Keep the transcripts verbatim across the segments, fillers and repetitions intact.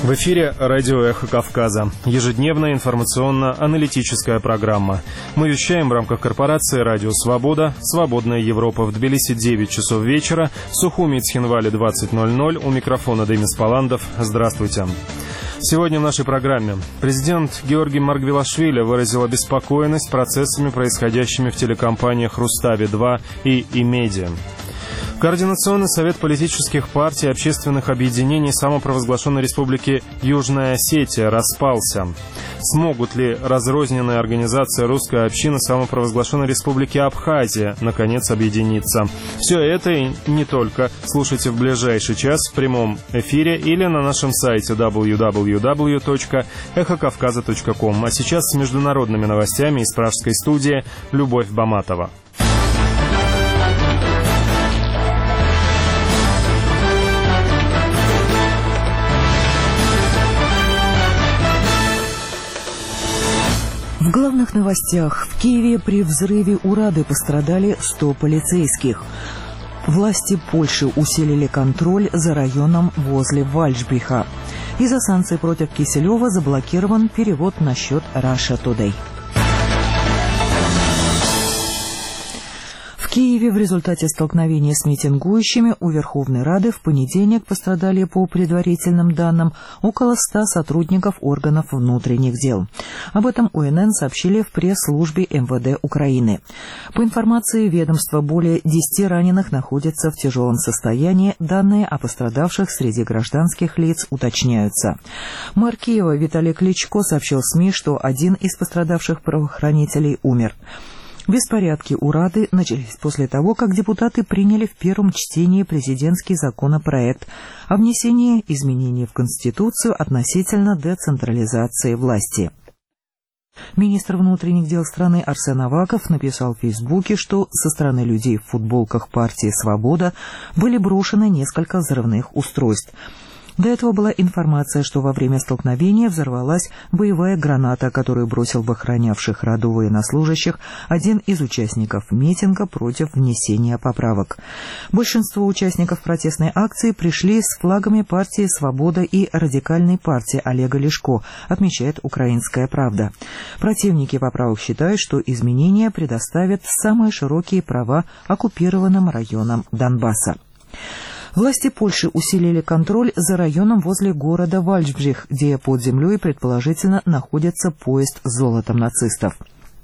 В эфире радио «Эхо Кавказа». Ежедневная информационно-аналитическая программа. Мы вещаем в рамках корпорации «Радио Свобода». «Свободная Европа» в Тбилиси девять часов вечера. В Сухуми и Цхинвале двадцать ноль ноль. У микрофона Демис Паландов. Здравствуйте. Сегодня в нашей программе президент Георгий Маргвелашвили выразил обеспокоенность процессами, происходящими в телекомпаниях «Рустави-два» и «Имедиа». Координационный совет политических партий и общественных объединений самопровозглашенной республики Южная Осетия распался. Смогут ли разрозненные организации русской общины самопровозглашенной республики Абхазия наконец объединиться? Все это и не только слушайте в ближайший час в прямом эфире или на нашем сайте дабл ю дабл ю дабл ю точка эхо кавказа точка ком. А сейчас с международными новостями из пражской студии Любовь Баматова. В главных новостях. В Киеве при взрыве у Рады пострадали сто полицейских. Власти Польши усилили контроль за районом возле Вальчбриха. Из-за санкций против Киселева заблокирован перевод на счет Russia Today. В Киеве в результате столкновения с митингующими у Верховной Рады в понедельник пострадали, по предварительным данным, около ста сотрудников органов внутренних дел. Об этом О Н Н сообщили в пресс-службе Эм Вэ Дэ Украины. По информации ведомства, более десяти раненых находятся в тяжелом состоянии. Данные о пострадавших среди гражданских лиц уточняются. Мэр Киева Виталий Кличко сообщил СМИ, что один из пострадавших правоохранителей умер. Беспорядки у Рады начались после того, как депутаты приняли в первом чтении президентский законопроект о внесении изменений в Конституцию относительно децентрализации власти. Министр внутренних дел страны Арсен Аваков написал в Фейсбуке, что со стороны людей в футболках партии «Свобода» были брошены несколько взрывных устройств. До этого была информация, что во время столкновения взорвалась боевая граната, которую бросил в охранявших Раду военнослужащих один из участников митинга против внесения поправок. Большинство участников протестной акции пришли с флагами партии «Свобода» и радикальной партии Олега Ляшко, отмечает «Украинская правда». Противники поправок считают, что изменения предоставят самые широкие права оккупированным районам Донбасса. Власти Польши усилили контроль за районом возле города Вальчбрих, где под землей предположительно находится поезд с золотом нацистов.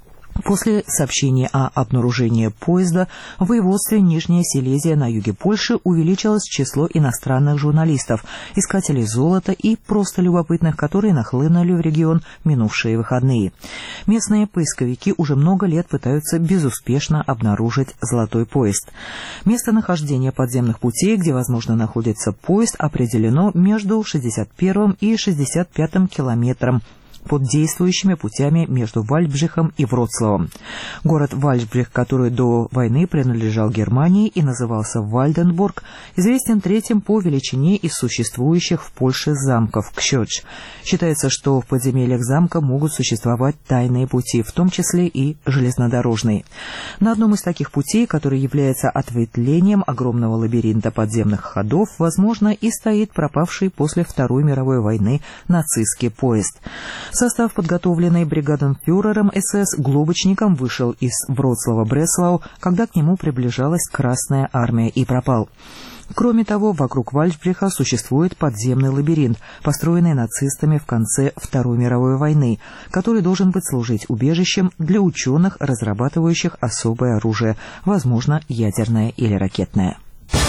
После сообщения о обнаружении поезда в воеводстве Нижняя Силезия на юге Польши увеличилось число иностранных журналистов, искателей золота и просто любопытных, которые нахлынули в регион в минувшие выходные. Местные поисковики уже много лет пытаются безуспешно обнаружить золотой поезд. Местонахождение подземных путей, где, возможно, находится поезд, определено между шестьдесят первым и шестьдесят пятым километром под действующими путями между Вальчбрихом и Вроцлавом. Город Вальчбрих, который до войны принадлежал Германии и назывался Вальденбург, известен третьим по величине из существующих в Польше замков Ксёдж. Считается, что в подземельях замка могут существовать тайные пути, в том числе и железнодорожные. На одном из таких путей, который является ответвлением огромного лабиринта подземных ходов, возможно, и стоит пропавший после Второй мировой войны нацистский поезд. Состав, подготовленный бригаденфюрером эс эс Глобочником, вышел из Вроцлава-Бреслау, когда к нему приближалась Красная армия, и пропал. Кроме того, вокруг Вальчбриха существует подземный лабиринт, построенный нацистами в конце Второй мировой войны, который должен быть служить убежищем для ученых, разрабатывающих особое оружие, возможно, ядерное или ракетное.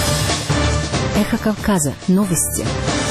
Эхо Кавказа. Новости.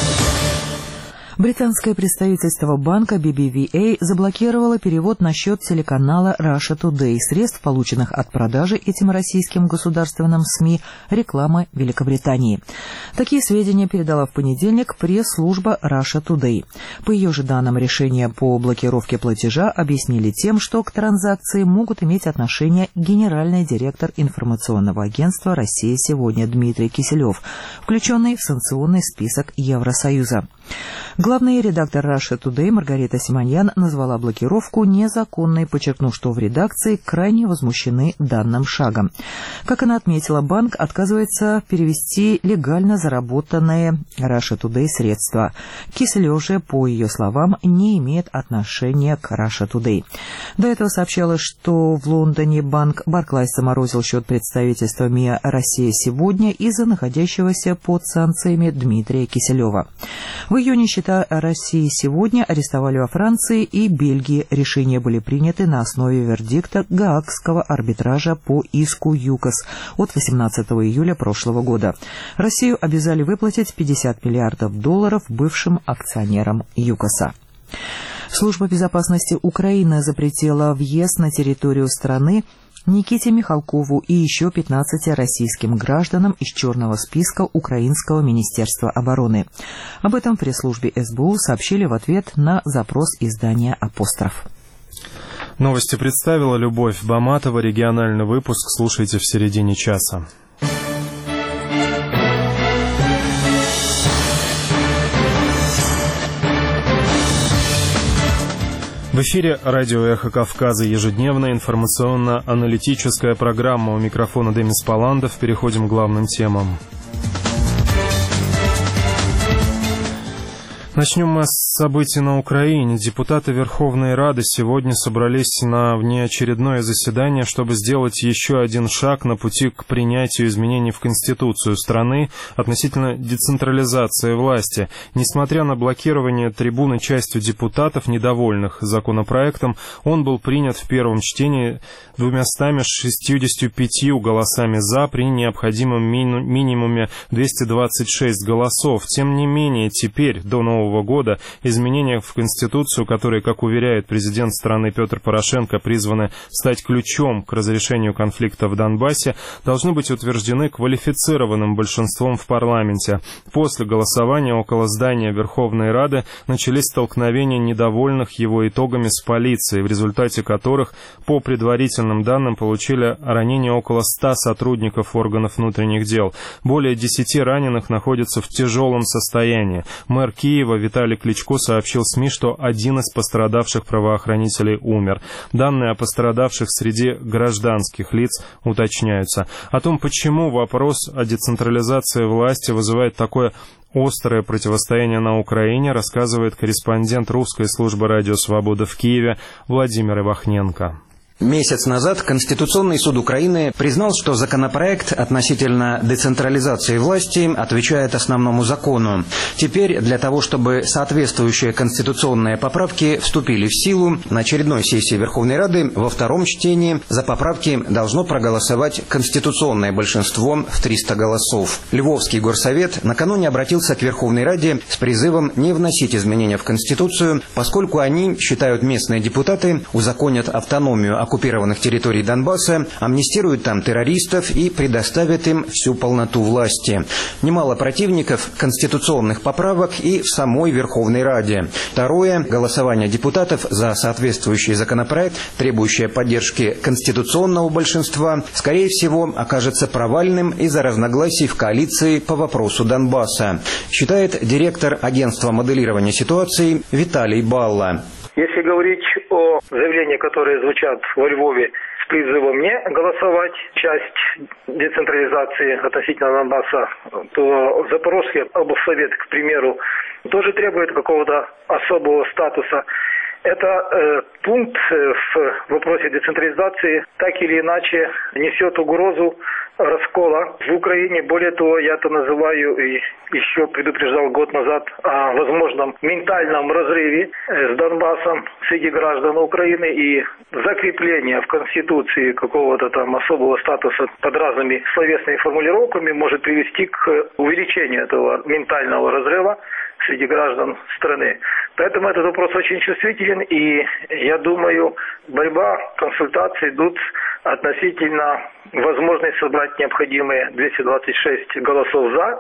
Британское представительство банка би би ви эй заблокировало перевод на счет телеканала Russia Today средств, полученных от продажи этим российским государственным СМИ рекламы Великобритании. Такие сведения передала в понедельник пресс-служба Russia Today. По ее же данным, решение по блокировке платежа объяснили тем, что к транзакции могут иметь отношение генеральный директор информационного агентства «Россия сегодня» Дмитрий Киселев, включенный в санкционный список Евросоюза. Главный редактор Russia Today Маргарита Симоньян назвала блокировку незаконной, подчеркнув, что в редакции крайне возмущены данным шагом. Как она отметила, банк отказывается перевести легально заработанные Russia Today средства. Киселев же, по ее словам, не имеет отношения к Russia Today. До этого сообщалось, что в Лондоне банк Barclays заморозил счет представительства МИА «Россия сегодня» из-за находящегося под санкциями Дмитрия Киселева. В июне счета России сегодня арестовали во Франции и Бельгии. Решения были приняты на основе вердикта Гаагского арбитража по иску ЮКОС от восемнадцатого июля прошлого года. Россию обязали выплатить пятьдесят миллиардов долларов бывшим акционерам ЮКОСа. Служба безопасности Украины запретила въезд на территорию страны Никите Михалкову и еще пятнадцати российским гражданам из черного списка Украинского министерства обороны. Об этом в пресс-службе эс бэ у сообщили в ответ на запрос издания «Апостроф». Новости представила Любовь Баматова. Региональный выпуск слушайте в середине часа. В эфире радио «Эхо Кавказа», ежедневная информационно-аналитическая программа. У микрофона Демис Паландов. Переходим к главным темам. Начнем мы с событий на Украине. Депутаты Верховной Рады сегодня собрались на внеочередное заседание, чтобы сделать еще один шаг на пути к принятию изменений в Конституцию страны относительно децентрализации власти. Несмотря на блокирование трибуны частью депутатов, недовольных законопроектом, он был принят в первом чтении двумястами шестьюдесятью пятью голосами «за» при необходимом ми- минимуме двухсот двадцати шести голосов. Тем не менее, теперь, до нового года, изменения в Конституцию, которые, как уверяет президент страны Петр Порошенко, призваны стать ключом к разрешению конфликта в Донбассе, должны быть утверждены квалифицированным большинством в парламенте. После голосования около здания Верховной Рады начались столкновения недовольных его итогами с полицией, в результате которых, по предварительным данным, получили ранения около ста сотрудников органов внутренних дел. Более десяти раненых находятся в тяжелом состоянии. Мэр Киева Виталий Кличко сообщил СМИ, что один из пострадавших правоохранителей умер. Данные о пострадавших среди гражданских лиц уточняются. О том, почему вопрос о децентрализации власти вызывает такое острое противостояние на Украине, рассказывает корреспондент русской службы «Радио Свобода» в Киеве Владимир Ивахненко. Месяц назад Конституционный суд Украины признал, что законопроект относительно децентрализации власти отвечает основному закону. Теперь для того, чтобы соответствующие конституционные поправки вступили в силу, на очередной сессии Верховной Рады во втором чтении за поправки должно проголосовать конституционное большинство в триста голосов. Львовский горсовет накануне обратился к Верховной Раде с призывом не вносить изменения в Конституцию, поскольку они, считают местные депутаты, узаконят автономию оккупированных территорий Донбасса, амнистируют там террористов и предоставят им всю полноту власти. Немало противников конституционных поправок и в самой Верховной Раде. Второе. Голосование депутатов за соответствующий законопроект, требующее поддержки конституционного большинства, скорее всего, окажется провальным из-за разногласий в коалиции по вопросу Донбасса, считает директор агентства моделирования ситуации Виталий Балла. Если говорить о заявлениях, которые звучат во Львове с призывом не голосовать часть децентрализации относительно Донбасса, то Запорожский облсовет, к примеру, тоже требует какого-то особого статуса. Это э, пункт в вопросе децентрализации так или иначе несет угрозу раскола в Украине. Более того, я это называю и еще предупреждал год назад о возможном ментальном разрыве с Донбассом среди граждан Украины, и закрепление в Конституции какого-то там особого статуса под разными словесными формулировками может привести к увеличению этого ментального разрыва среди граждан страны. Поэтому этот вопрос очень чувствителен, и я думаю, борьба, консультации идут относительно возможности собрать необходимые двести двадцать шесть голосов «за».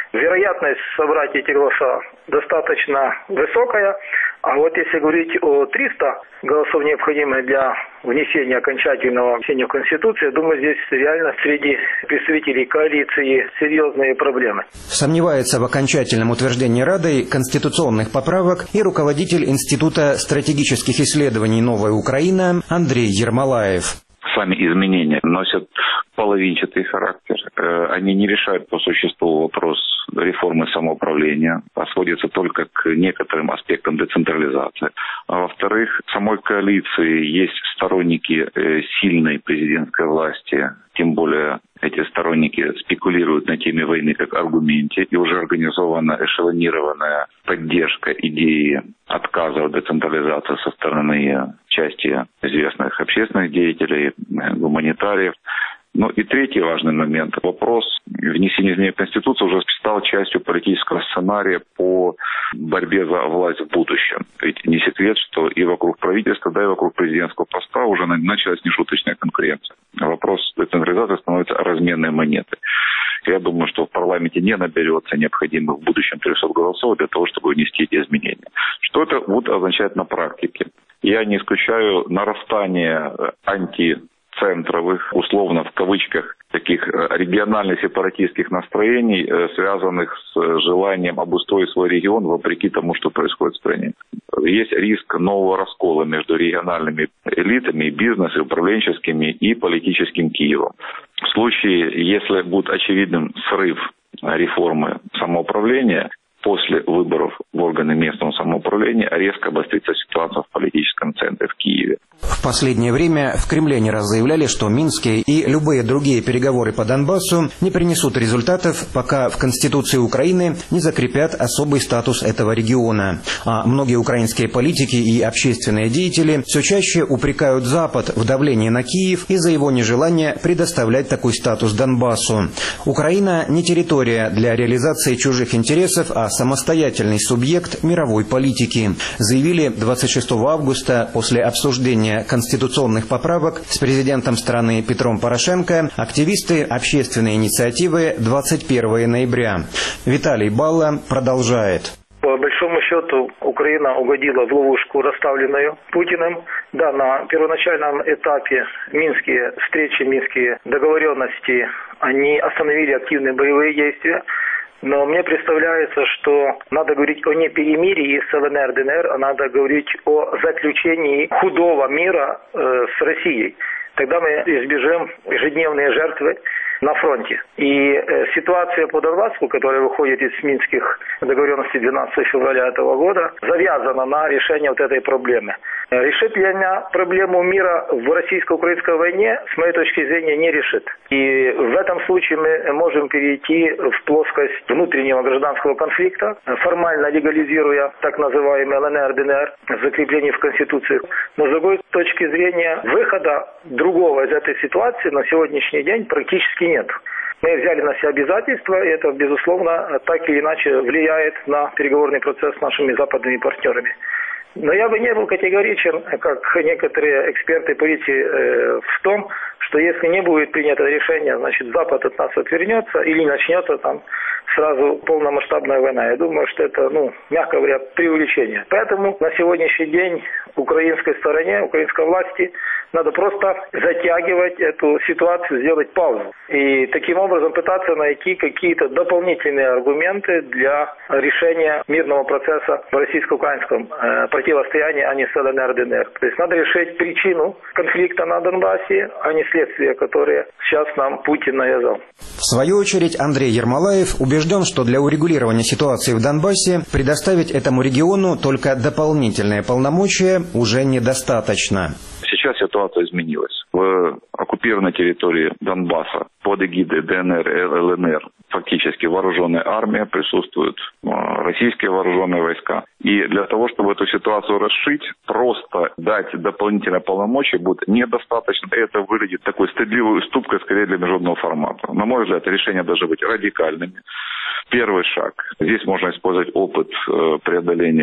вероятность собрать эти голоса достаточно высокая. А вот если говорить о трёхстах голосов, необходимых для внесения окончательного внесения в Конституцию, я думаю, здесь реально среди представителей коалиции серьезные проблемы. Сомневается в окончательном утверждении Радой конституционных поправок и руководитель Института стратегических исследований «Новая Украина» Андрей Ермолаев. Сами изменения носят половинчатый характер. Они не решают по существу вопрос реформы самоуправления, а сводятся только к некоторым аспектам децентрализации. А во-вторых, в самой коалиции есть сторонники сильной президентской власти, тем более эти сторонники спекулируют на теме войны как аргументе, и уже организована эшелонированная поддержка идеи отказа от децентрализации со стороны части известных общественных деятелей, гуманитариев. Ну и третий важный момент. Вопрос внесения изменений в Конституцию уже стал частью политического сценария по борьбе за власть в будущем. Ведь не секрет, что и вокруг правительства, да и вокруг президентского поста уже началась нешуточная конкуренция. Вопрос децентрализации становится разменной монетой. Я думаю, что в парламенте не наберется необходимых в будущем трехсот голосов для того, чтобы внести эти изменения. Что это будет означать на практике? Я не исключаю нарастание анти центровых, условно в кавычках, таких региональных сепаратистских настроений, связанных с желанием обустроить свой регион вопреки тому, что происходит в стране. Есть риск нового раскола между региональными элитами, бизнесом, управленческими и политическим Киевом. В случае, если будет очевидным срыв реформы самоуправления, после выборов в органы местного самоуправления резко обострится ситуация в политическом центре в Киеве. В последнее время в Кремле не раз заявляли, что минские и любые другие переговоры по Донбассу не принесут результатов, пока в Конституции Украины не закрепят особый статус этого региона. А многие украинские политики и общественные деятели все чаще упрекают Запад в давлении на Киев из-за его нежелания предоставлять такой статус Донбассу. Украина не территория для реализации чужих интересов, а самостоятельный субъект мировой политики, заявили двадцать шестого августа после обсуждения конституционных поправок с президентом страны Петром Порошенко активисты общественной инициативы двадцать первого ноября. Виталий Балла продолжает. По большому счету, Украина угодила в ловушку, расставленную Путиным. Да, на первоначальном этапе минские встречи, минские договоренности, они остановили активные боевые действия. Но мне представляется, что надо говорить о не перемирии с ЛНР, ДНР, а надо говорить о заключении худого мира э, с Россией. Тогда мы избежим ежедневные жертвы на фронте. И э, ситуация по Донбассу, которая выходит из минских договоренностей двенадцатого февраля этого года, завязана на решение вот этой проблемы. Решит ли она проблему мира в российско-украинской войне, с моей точки зрения, не решит. И в этом случае мы можем перейти в плоскость внутреннего гражданского конфликта, формально легализируя так называемый ЛНР, ДНР, закрепление в Конституции. Но с другой точки зрения, выхода другого из этой ситуации на сегодняшний день практически нет. Мы взяли на себя обязательства, и это, безусловно, так или иначе влияет на переговорный процесс с нашими западными партнерами. Но я бы не был категоричен, как некоторые эксперты политики, э, в том, что если не будет принято решение, значит, Запад от нас отвернется или начнется там сразу полномасштабная война. Я думаю, что это, ну, мягко говоря, преувеличение. Поэтому на сегодняшний день украинской стороне, украинской власти надо просто затягивать эту ситуацию, сделать паузу. И таким образом пытаться найти какие-то дополнительные аргументы для решения мирного процесса в российско-украинском э, противостоянии, а не с ЛНР, ДНР. То есть надо решить причину конфликта на Донбассе, а не следствие, которое сейчас нам Путин навязал. В свою очередь Андрей Ермолаев убежден, что для урегулирования ситуации в Донбассе предоставить этому региону только дополнительные полномочия уже недостаточно. Сейчас ситуация изменилась. В оккупированной территории Донбасса под эгидой ДНР и ЛНР фактически вооруженная армия, присутствуют российские вооруженные войска. И для того, чтобы эту ситуацию расшить, просто дать дополнительные полномочия будет недостаточно. Это выглядит такой стыдливой уступкой скорее для международного формата. На мой взгляд, решения должны быть радикальными. Первый шаг. Здесь можно использовать опыт преодоления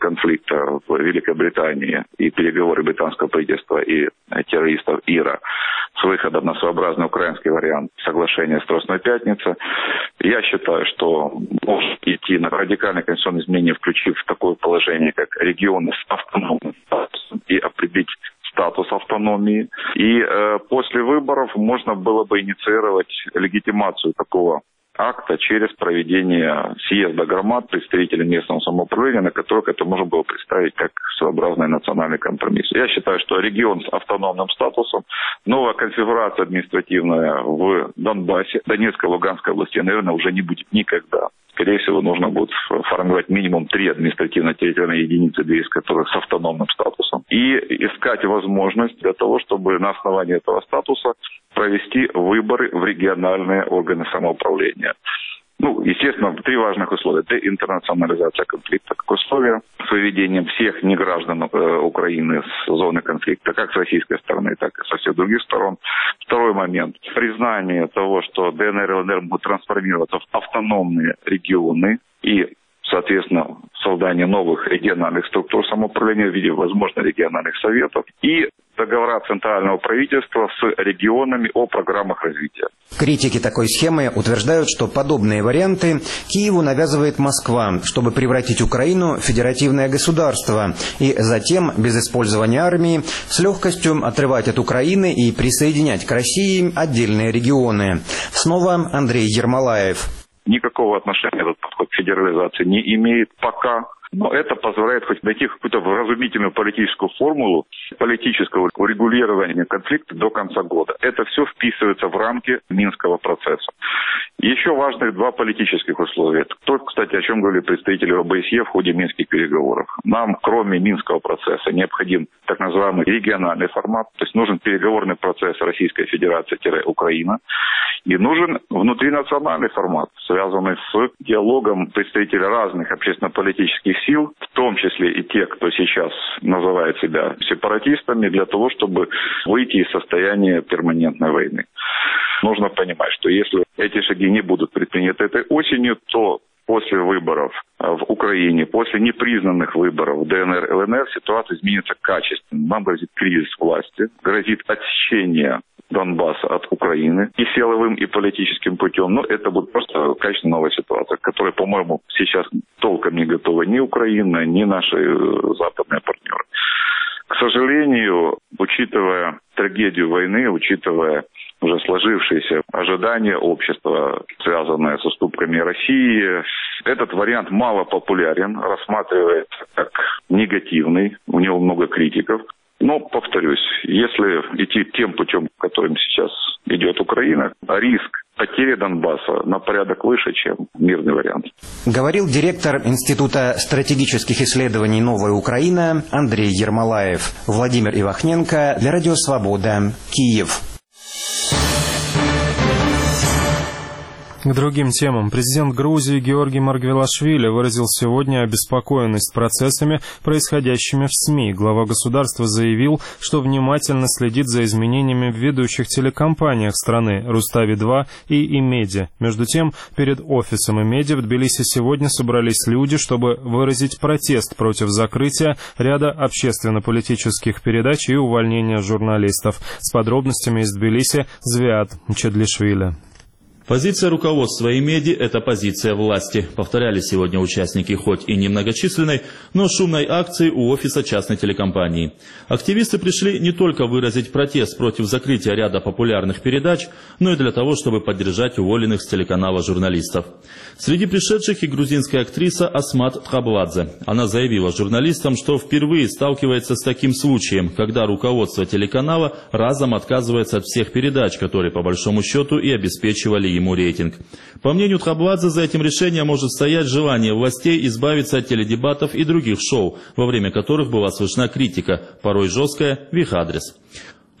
конфликта в Великобритании и переговоры британского правительства и террористов ИРА с выходом на своеобразный украинский вариант соглашения Страстной Пятницы. Я считаю, что можно идти на радикальные конституционные изменения, включив такое положение, как регионы с автономным статусом, и определить статус автономии. И э, после выборов можно было бы инициировать легитимацию такого акта через проведение съезда громад представителей местного самоуправления, на которых это можно было представить как своеобразный национальный компромисс. Я считаю, что регион с автономным статусом, новая конфигурация административная в Донбассе, Донецкой, Луганской области, наверное, уже не будет никогда. Скорее всего, нужно будет формировать минимум три административно-территориальные единицы, две из которых с автономным статусом, и искать возможность для того, чтобы на основании этого статуса провести выборы в региональные органы самоуправления. Ну, естественно, три важных условия. Деинтернационализация конфликта как условие, с выведением всех неграждан э, Украины с зоны конфликта, как с российской стороны, так и со всех других сторон. Второй момент. Признание того, что ДНР и ЛНР будут трансформироваться в автономные регионы и, соответственно, создание новых региональных структур самоуправления в виде, возможно, региональных советов и договора центрального правительства с регионами о программах развития. Критики такой схемы утверждают, что подобные варианты Киеву навязывает Москва, чтобы превратить Украину в федеративное государство и затем, без использования армии, с легкостью отрывать от Украины и присоединять к России отдельные регионы. Снова Андрей Ермолаев. Никакого отношения этот подход к федерализации не имеет пока. Но это позволяет хоть найти какую-то вразумительную политическую формулу политического урегулирования конфликта до конца года. Это все вписывается в рамки Минского процесса. Еще важных два политических условия. То, кстати, о чем говорили представители ОБСЕ в ходе минских переговоров. Нам, кроме Минского процесса, необходим так называемый региональный формат. То есть нужен переговорный процесс Российской Федерации-Украина. И нужен внутринациональный формат, связанный с диалогом представителей разных общественно-политических сил, в том числе и те, кто сейчас называет себя сепаратистами, для того, чтобы выйти из состояния перманентной войны. Нужно понимать, что если эти шаги не будут предприняты этой осенью, то после выборов в Украине, после непризнанных выборов в ДНР и ЛНР ситуация изменится качественно. Нам грозит кризис власти, грозит отсечение Донбасса от Украины и силовым, и политическим путем. Но это будет просто качественно новая ситуация, к которой, по-моему, сейчас толком не готова ни Украина, ни наши западные партнеры. К сожалению, учитывая трагедию войны, учитывая уже сложившиеся ожидания общества, связанные с уступками России, этот вариант мало популярен, рассматривается как негативный, у него много критиков. Но, повторюсь, если идти тем путем, которым сейчас идет Украина, риск потери Донбасса на порядок выше, чем мирный вариант. Говорил директор Института стратегических исследований «Новая Украина» Андрей Ермолаев. Владимир Ивахненко для Радио Свобода, Киев. К другим темам. Президент Грузии Георгий Маргвелашвили выразил сегодня обеспокоенность процессами, происходящими в СМИ. Глава государства заявил, что внимательно следит за изменениями в ведущих телекомпаниях страны Рустави два и Имеди. Между тем, перед офисом Имеди в Тбилиси сегодня собрались люди, чтобы выразить протест против закрытия ряда общественно-политических передач и увольнения журналистов. С подробностями из Тбилиси Звиат Чедлишвили. Позиция руководства Имеди – это позиция власти, повторяли сегодня участники хоть и немногочисленной, но шумной акции у офиса частной телекомпании. Активисты пришли не только выразить протест против закрытия ряда популярных передач, но и для того, чтобы поддержать уволенных с телеканала журналистов. Среди пришедших и грузинская актриса Асмат Тхабладзе. Она заявила журналистам, что впервые сталкивается с таким случаем, когда руководство телеканала разом отказывается от всех передач, которые по большому счету и обеспечивали ему рейтинг. По мнению Тхабладзе, за этим решением может стоять желание властей избавиться от теледебатов и других шоу, во время которых была слышна критика, порой жесткая, в их адрес.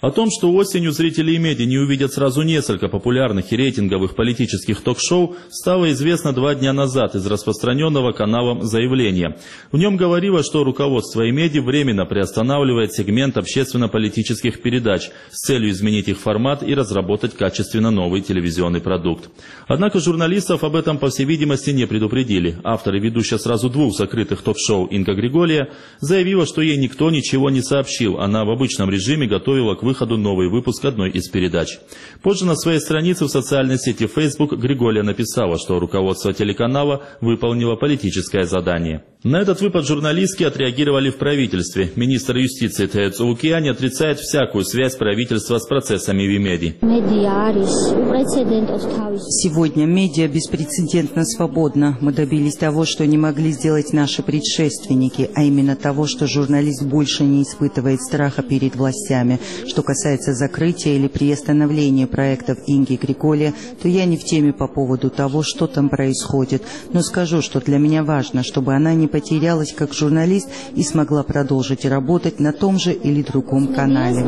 О том, что осенью зрители Имеди не увидят сразу несколько популярных и рейтинговых политических ток-шоу, стало известно два дня назад из распространенного каналом заявления. В нем говорилось, что руководство Имеди временно приостанавливает сегмент общественно-политических передач с целью изменить их формат и разработать качественно новый телевизионный продукт. Однако журналистов об этом, по всей видимости, не предупредили. Автор и ведущая сразу двух закрытых ток-шоу Инга Григория заявила, что ей никто ничего не сообщил. Она в обычном режиме готовила к выходу выходу новый выпуск одной из передач. Позже на своей странице в социальной сети Facebook Григория написала, что руководство телеканала выполнило политическое задание. На этот выпад журналистки отреагировали в правительстве. Министр юстиции Тео Цолукиани отрицает всякую связь правительства с процессами в Имеди. Сегодня медиа беспрецедентно свободна. Мы добились того, что не могли сделать наши предшественники, а именно того, что журналист больше не испытывает страха перед властями. Что касается закрытия или приостановления проектов Инги Григория, то я не в теме по поводу того, что там происходит. Но скажу, что для меня важно, чтобы она не потерялась как журналист и смогла продолжить работать на том же или другом канале.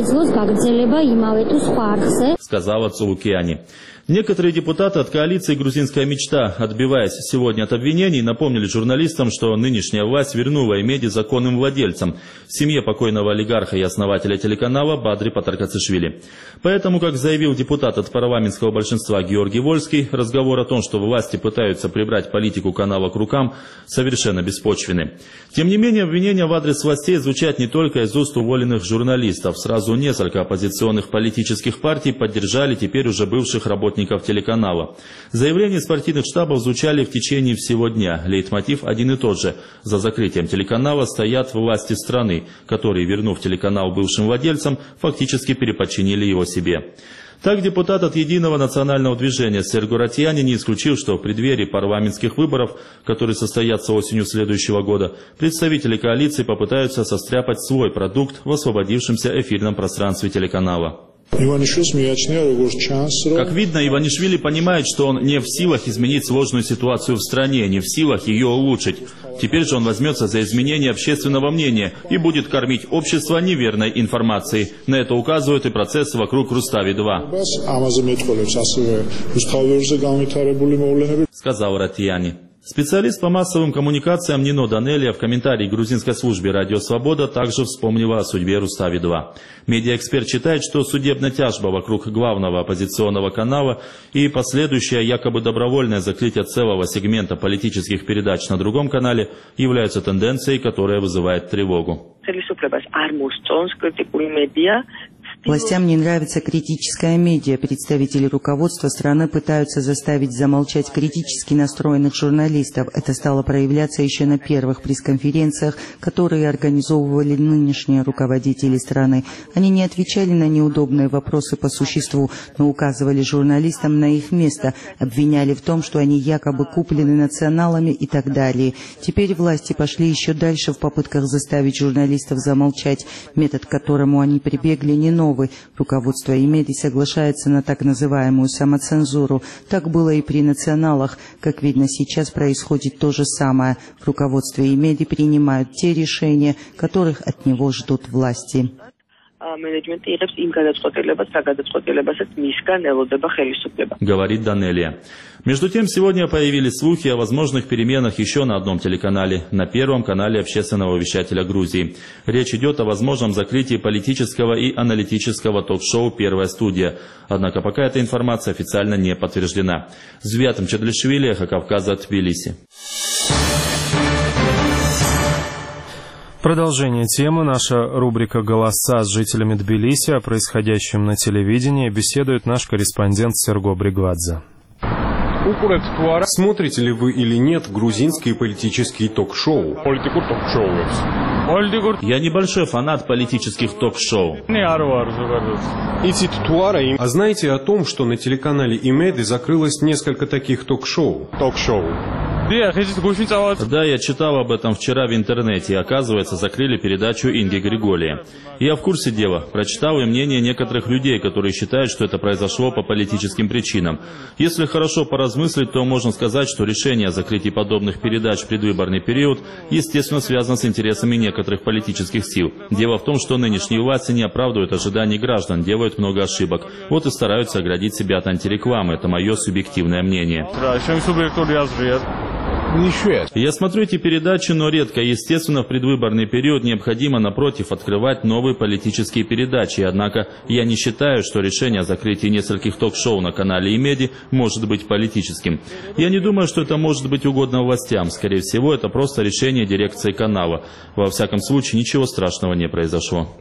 Сказала Цолукиани. Некоторые депутаты от коалиции «Грузинская мечта», отбиваясь сегодня от обвинений, напомнили журналистам, что нынешняя власть вернула Имеди законным владельцам, семье покойного олигарха и основателя телеканала Бадри Патаркацишвили. Поэтому, как заявил депутат от парламентского большинства Георгий Вольский, разговор о том, что власти пытаются прибрать политику канала к рукам, совершенно беспочвенны. Тем не менее, обвинения в адрес властей звучат не только из уст уволенных журналистов. Сразу несколько оппозиционных политических партий поддержали теперь уже бывших работников телеканала. Заявления из партийных штабов звучали в течение всего дня. Лейтмотив один и тот же. За закрытием телеканала стоят власти страны, которые, вернув телеканал бывшим владельцам, фактически переподчинили его себе. Так, депутат от Единого национального движения Серго Ратьяни не исключил, что в преддверии парламентских выборов, которые состоятся осенью следующего года, представители коалиции попытаются состряпать свой продукт в освободившемся эфирном пространстве телеканала. Как видно, Иванишвили понимает, что он не в силах изменить сложную ситуацию в стране, не в силах ее улучшить. Теперь же он возьмется за изменение общественного мнения и будет кормить общество неверной информацией. На это указывают и процессы вокруг Рустави-два. Сказал Ратьяни. Специалист по массовым коммуникациям Нино Данелия в комментарии к грузинской службе «Радио Свобода» также вспомнила о судьбе Рустави-два. Медиаэксперт считает, что судебная тяжба вокруг главного оппозиционного канала и последующее якобы добровольное закрытие целого сегмента политических передач на другом канале являются тенденцией, которая вызывает тревогу. Властям не нравится критическая медиа. Представители руководства страны пытаются заставить замолчать критически настроенных журналистов. Это стало проявляться еще на первых пресс-конференциях, которые организовывали нынешние руководители страны. Они не отвечали на неудобные вопросы по существу, но указывали журналистам на их место, обвиняли в том, что они якобы куплены националами и так далее. Теперь власти пошли еще дальше в попытках заставить журналистов замолчать, метод к которому они прибегли не новый. Руководство Имеди соглашается на так называемую самоцензуру. Так было и при националах. Как видно, сейчас происходит то же самое. В руководстве Имеди принимают те решения, которых от него ждут власти. Говорит Данелия. Между тем, сегодня появились слухи о возможных переменах еще на одном телеканале, на первом канале общественного вещателя Грузии. Речь идет о возможном закрытии политического и аналитического ток-шоу «Первая студия». Однако пока эта информация официально не подтверждена. Звятом Чадлишвили, Эхо Кавказа, Тбилиси. Продолжение темы. Наша рубрика «Голоса» с жителями Тбилиси о происходящем на телевидении беседует наш корреспондент Серго Бригвадзе. Смотрите ли вы или нет грузинские политические ток-шоу? Я небольшой фанат политических ток-шоу. А знаете о том, что на телеканале Имеди закрылось несколько таких ток-шоу? Да, я читал об этом вчера в интернете, и, оказывается, закрыли передачу Инги Григория. Я в курсе дела, прочитал и мнение некоторых людей, которые считают, что это произошло по политическим причинам. Если хорошо поразмыслить, то можно сказать, что решение о закрытии подобных передач в предвыборный период, естественно, связано с интересами некоторых политических сил. Дело в том, что нынешние власти не оправдывают ожиданий граждан, делают много ошибок. Вот и стараются оградить себя от антирекламы. Это мое субъективное мнение. Я смотрю эти передачи, но редко. Естественно, в предвыборный период необходимо, напротив, открывать новые политические передачи. Однако я не считаю, что решение о закрытии нескольких ток-шоу на канале Имеди может быть политическим. Я не думаю, что это может быть угодно властям. Скорее всего, это просто решение дирекции канала. Во всяком случае, ничего страшного не произошло.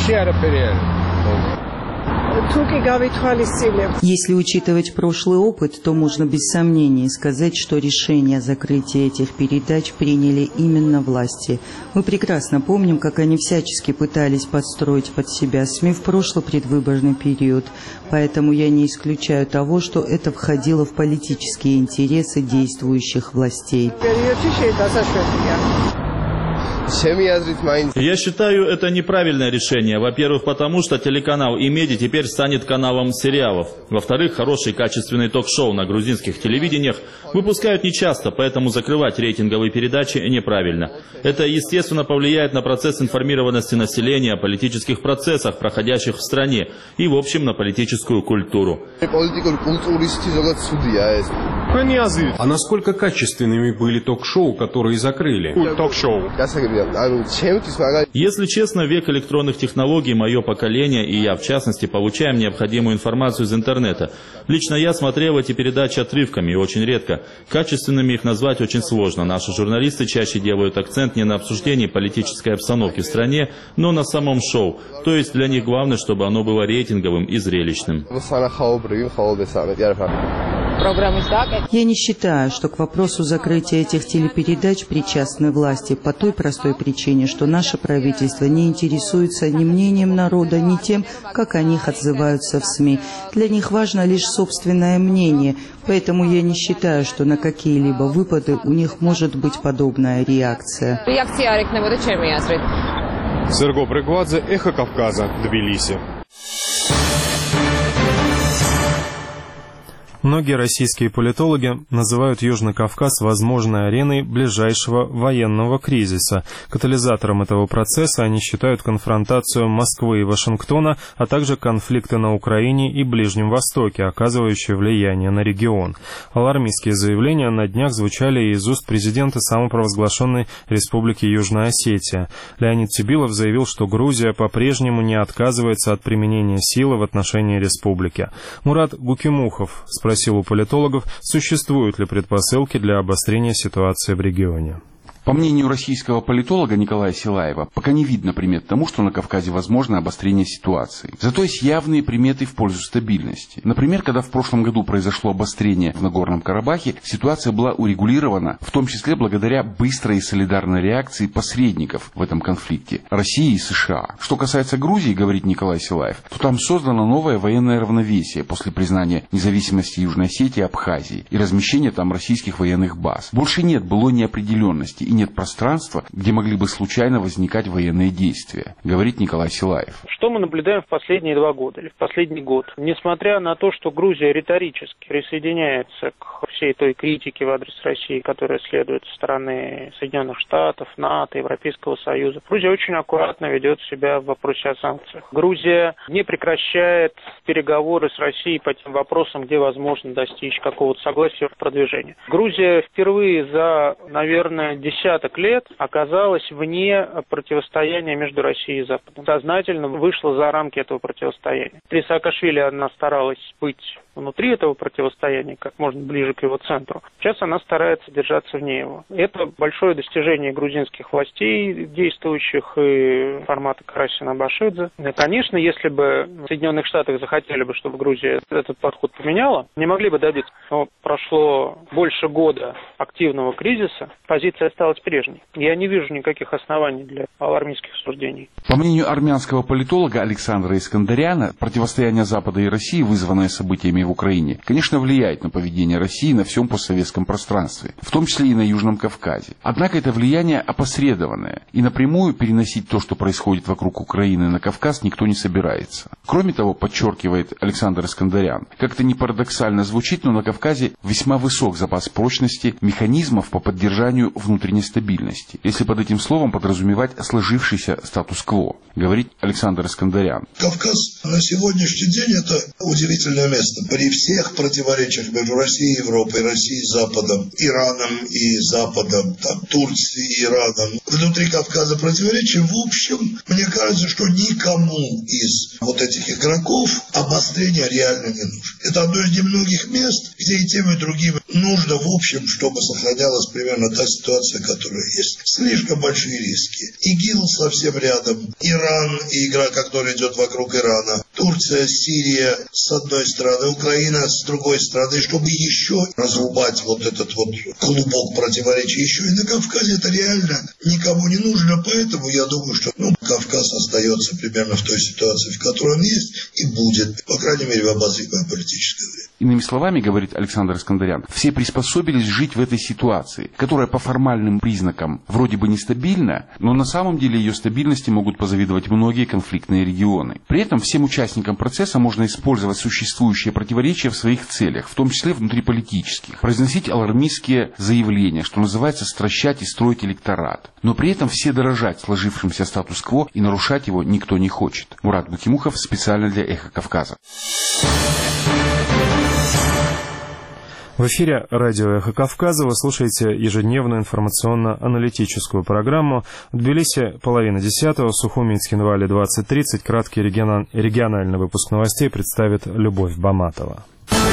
Если учитывать прошлый опыт, то можно без сомнений сказать, что решение о закрытии этих передач приняли именно власти. Мы прекрасно помним, как они всячески пытались подстроить под себя СМИ в прошлый предвыборный период. Поэтому я не исключаю того, что это входило в политические интересы действующих властей. Я считаю, это неправильное решение. Во-первых, потому что телеканал Имеди теперь станет каналом сериалов. Во-вторых, хорошие качественные ток-шоу на грузинских телевидениях выпускают нечасто, поэтому закрывать рейтинговые передачи неправильно. Это, естественно, повлияет на процесс информированности населения о политических процессах, проходящих в стране, и, в общем, на политическую культуру. А насколько качественными были ток-шоу, которые закрыли? Ток-шоу. Если честно, в век электронных технологий мое поколение и я, в частности, получаем необходимую информацию из интернета. Лично я смотрел эти передачи отрывками и очень редко. Качественными их назвать очень сложно. Наши журналисты чаще делают акцент не на обсуждении политической обстановки в стране, но на самом шоу. То есть для них главное, чтобы оно было рейтинговым и зрелищным. Я не считаю, что к вопросу закрытия этих телепередач причастны власти по той простой причине, что наше правительство не интересуется ни мнением народа, ни тем, как о них отзываются в СМИ. Для них важно лишь собственное мнение, поэтому я не считаю, что на какие-либо выпады у них может быть подобная реакция. Серго Бригвадзе, Эхо Кавказа, Тбилиси. Многие российские политологи называют Южный Кавказ возможной ареной ближайшего военного кризиса. Катализатором этого процесса они считают конфронтацию Москвы и Вашингтона, а также конфликты на Украине и Ближнем Востоке, оказывающие влияние на регион. Алармистские заявления на днях звучали из уст президента самопровозглашенной Республики Южная Осетия. Леонид Цибилов заявил, что Грузия по-прежнему не отказывается от применения силы в отношении республики. Мурат Гукимухов спросил Спросил у политологов, существуют ли предпосылки для обострения ситуации в регионе. По мнению российского политолога Николая Силаева, пока не видно примет тому, что на Кавказе возможно обострение ситуации. Зато есть явные приметы в пользу стабильности. Например, когда в прошлом году произошло обострение в Нагорном Карабахе, ситуация была урегулирована, в том числе благодаря быстрой и солидарной реакции посредников в этом конфликте – России и США. Что касается Грузии, говорит Николай Силаев, то там создано новое военное равновесие после признания независимости Южной Осетии и Абхазии и размещения там российских военных баз. Больше нет былой неопределенности и нет пространства, где могли бы случайно возникать военные действия, говорит Николай Силаев. Что мы наблюдаем в последние два года или в последний год? Несмотря на то, что Грузия риторически присоединяется к всей той критике в адрес России, которая следует со стороны Соединенных Штатов, НАТО, Европейского Союза, Грузия очень аккуратно ведет себя в вопросе о санкциях. Грузия не прекращает переговоры с Россией по тем вопросам, где возможно достичь какого-то согласия в продвижении. Грузия впервые за, наверное, десяток лет оказалась вне противостояния между Россией и Западом. Сознательно вышла за рамки этого противостояния. При Саакашвили она старалась быть внутри этого противостояния, как можно ближе к его центру. Сейчас она старается держаться вне его. Это большое достижение грузинских властей, действующих, и формата Карасина-Башидзе. Конечно, если бы в Соединенных Штатах захотели бы, чтобы Грузия этот подход поменяла, не могли бы добиться. Но прошло больше года активного кризиса, позиция осталась прежней. Я не вижу никаких оснований для алармистских суждений. По мнению армянского политолога Александра Искандаряна, противостояние Запада и России, вызванное событиями в Украине, конечно, влияет на поведение России на всем постсоветском пространстве, в том числе и на Южном Кавказе. Однако это влияние опосредованное, и напрямую переносить то, что происходит вокруг Украины, на Кавказ никто не собирается. Кроме того, подчеркивает Александр Искандарян, как-то не парадоксально звучит, но на Кавказе весьма высок запас прочности механизмов по поддержанию внутренней стабильности, если под этим словом подразумевать сложившийся статус-кво, говорит Александр Искандарян. Кавказ на сегодняшний день это удивительное место. При всех противоречиях между Россией и Европой, Россией и Западом, Ираном и Западом, там, Турцией и Ираном, внутри Кавказа противоречия, в общем, мне кажется, что никому из вот этих игроков обострение реально не нужно. Это одно из немногих мест, где и тем, и другим нужно, в общем, чтобы сохранялась примерно та ситуация, которая есть. Слишком большие риски. ИГИЛ совсем рядом, Иран и игра, которая идет вокруг Ирана, Турция, Сирия с одной стороны, Украина с другой стороны, чтобы еще разрубать вот этот вот клубок противоречий, еще и на Кавказе это реально никому не нужно, поэтому я думаю, что ну, Кавказ остается примерно в той ситуации, в которой он есть и будет, по крайней мере, в обозримое политическое время. Иными словами, говорит Александр Искандарян, все приспособились жить в этой ситуации, которая по формальным признакам вроде бы нестабильна, но на самом деле ее стабильности могут позавидовать многие конфликтные регионы. При этом всем участникам процесса можно использовать существующие противоречия в своих целях, в том числе внутриполитических, произносить алармистские заявления, что называется стращать и строить электорат. Но при этом все дорожать сложившимся статус-кво и нарушать его никто не хочет. Мурат Букимухов специально для «Эхо Кавказа». В эфире радио «Эхо Кавказа» вы слушаете ежедневную информационно-аналитическую программу. В Тбилиси половина десятого, Сухум, Цхинвали двадцать тридцать. Краткий региональный выпуск новостей представит Любовь Баматова.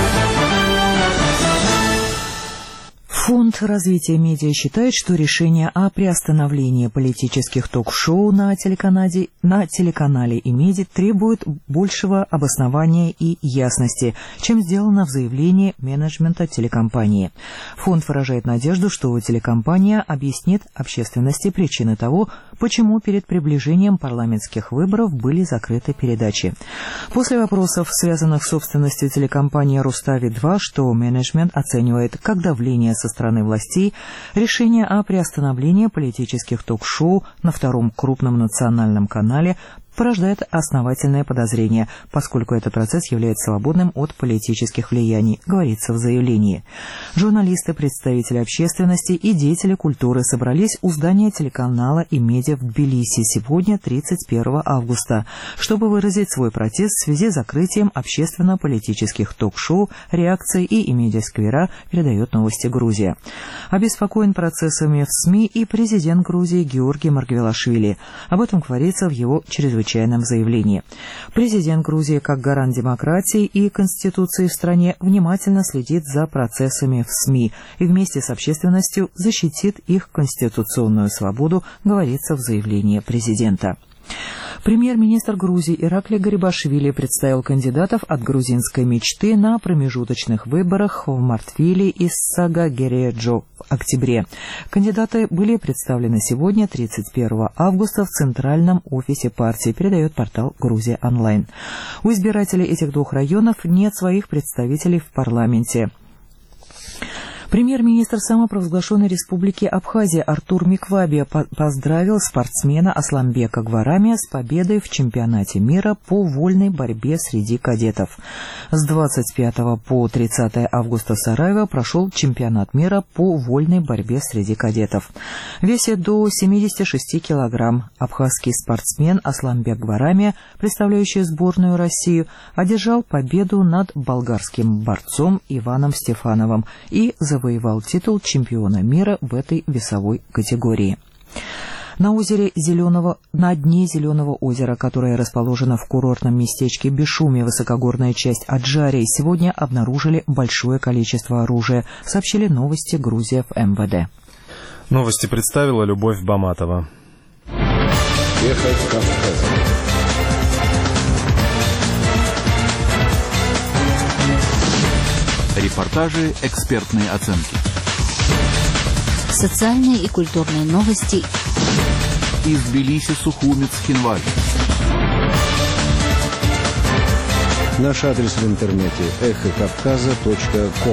Фонд развития медиа считает, что решение о приостановлении политических ток-шоу на телеканале, на телеканале Имеди требует большего обоснования и ясности, чем сделано в заявлении менеджмента телекомпании. Фонд выражает надежду, что телекомпания объяснит общественности причины того, почему перед приближением парламентских выборов были закрыты передачи. После вопросов, связанных с собственностью телекомпании «Рустави-два», что менеджмент оценивает как давление со стороны властей, решение о приостановлении политических ток-шоу на втором крупном национальном канале порождает основательное подозрение, поскольку этот процесс является свободным от политических влияний, говорится в заявлении. Журналисты, представители общественности и деятели культуры собрались у здания телеканала Имеди в Тбилиси сегодня, тридцать первого августа, чтобы выразить свой протест в связи с закрытием общественно-политических ток-шоу «Реакции» и «Имеди-сквера», передает новости Грузия. Обеспокоен процессами в СМИ и президент Грузии Георгий Маргвелашвили. Об этом говорится в его чрезвычайном заявлении. Президент Грузии, как гарант демократии и конституции в стране, внимательно следит за процессами в СМИ и вместе с общественностью защитит их конституционную свободу, говорится в заявлении президента. Премьер-министр Грузии Иракли Гарибашвили представил кандидатов от грузинской мечты на промежуточных выборах в Мартвиле и Сагагереджо в октябре. Кандидаты были представлены сегодня, тридцать первого августа, в центральном офисе партии, передает портал «Грузия онлайн». У избирателей этих двух районов нет своих представителей в парламенте. Премьер-министр самопровозглашенной республики Абхазия Артур Микваби поздравил спортсмена Асламбека Гварамия с победой в чемпионате мира по вольной борьбе среди кадетов. С двадцать пятого по тридцатое августа в Сараево прошел чемпионат мира по вольной борьбе среди кадетов. В весе до семидесяти шести килограмм абхазский спортсмен Асламбек Гварамия, представляющий сборную Россию, одержал победу над болгарским борцом Иваном Стефановым и завоевал завоевал титул чемпиона мира в этой весовой категории. На озере Зеленого, на дне Зеленого озера, которое расположено в курортном местечке Бешуми, высокогорная часть Аджарии, сегодня обнаружили большое количество оружия, сообщили новости Грузия в эм вэ дэ. Новости представила Любовь Баматова. Эхо Кавказа. Репортажи, экспертные оценки. Социальные и культурные новости. Из Тбилиси, Сухуми, Цхинвали. Наш адрес в интернете эхо кавказа точка ком.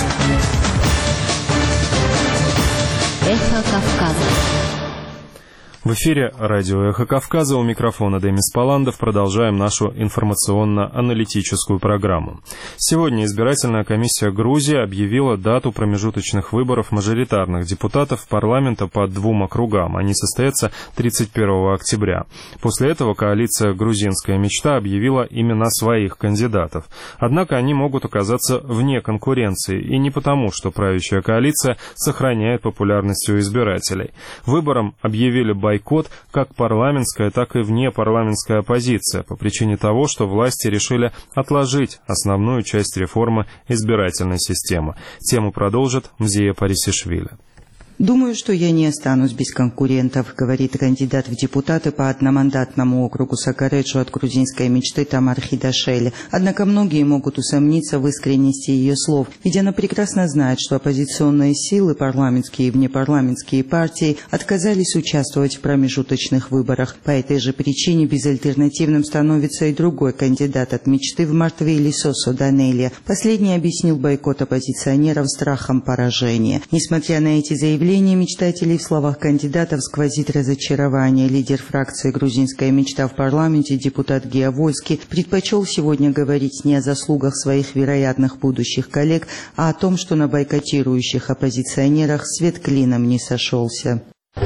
Эхо Кавказа. В эфире радио «Эхо Кавказа», у микрофона Демис Паландов. Продолжаем нашу информационно-аналитическую программу. Сегодня избирательная комиссия Грузии объявила дату промежуточных выборов мажоритарных депутатов парламента по двум округам. Они состоятся тридцать первого октября. После этого коалиция «Грузинская мечта» объявила имена своих кандидатов. Однако они могут оказаться вне конкуренции, и не потому, что правящая коалиция сохраняет популярность у избирателей. Выборам объявили бойкот как парламентская, так и внепарламентская оппозиция по причине того, что власти решили отложить основную часть реформы избирательной системы. Тему продолжит Мзия Парисишвили. «Думаю, что я не останусь без конкурентов», — говорит кандидат в депутаты по одномандатному округу Сакареджу от грузинской мечты Тамар Хидашели. Однако многие могут усомниться в искренности ее слов, ведь она прекрасно знает, что оппозиционные силы, парламентские и внепарламентские партии отказались участвовать в промежуточных выборах. По этой же причине безальтернативным становится и другой кандидат от мечты в Мартвели Сосо Данелия. Последний объяснил бойкот оппозиционеров страхом поражения. Несмотря на эти заявления, мечтателей в словах кандидатов сквозит разочарование. Лидер фракции «Грузинская мечта» в парламенте, депутат Гия Вольский, предпочел сегодня говорить не о заслугах своих вероятных будущих коллег, а о том, что на бойкотирующих оппозиционерах свет клином не сошелся.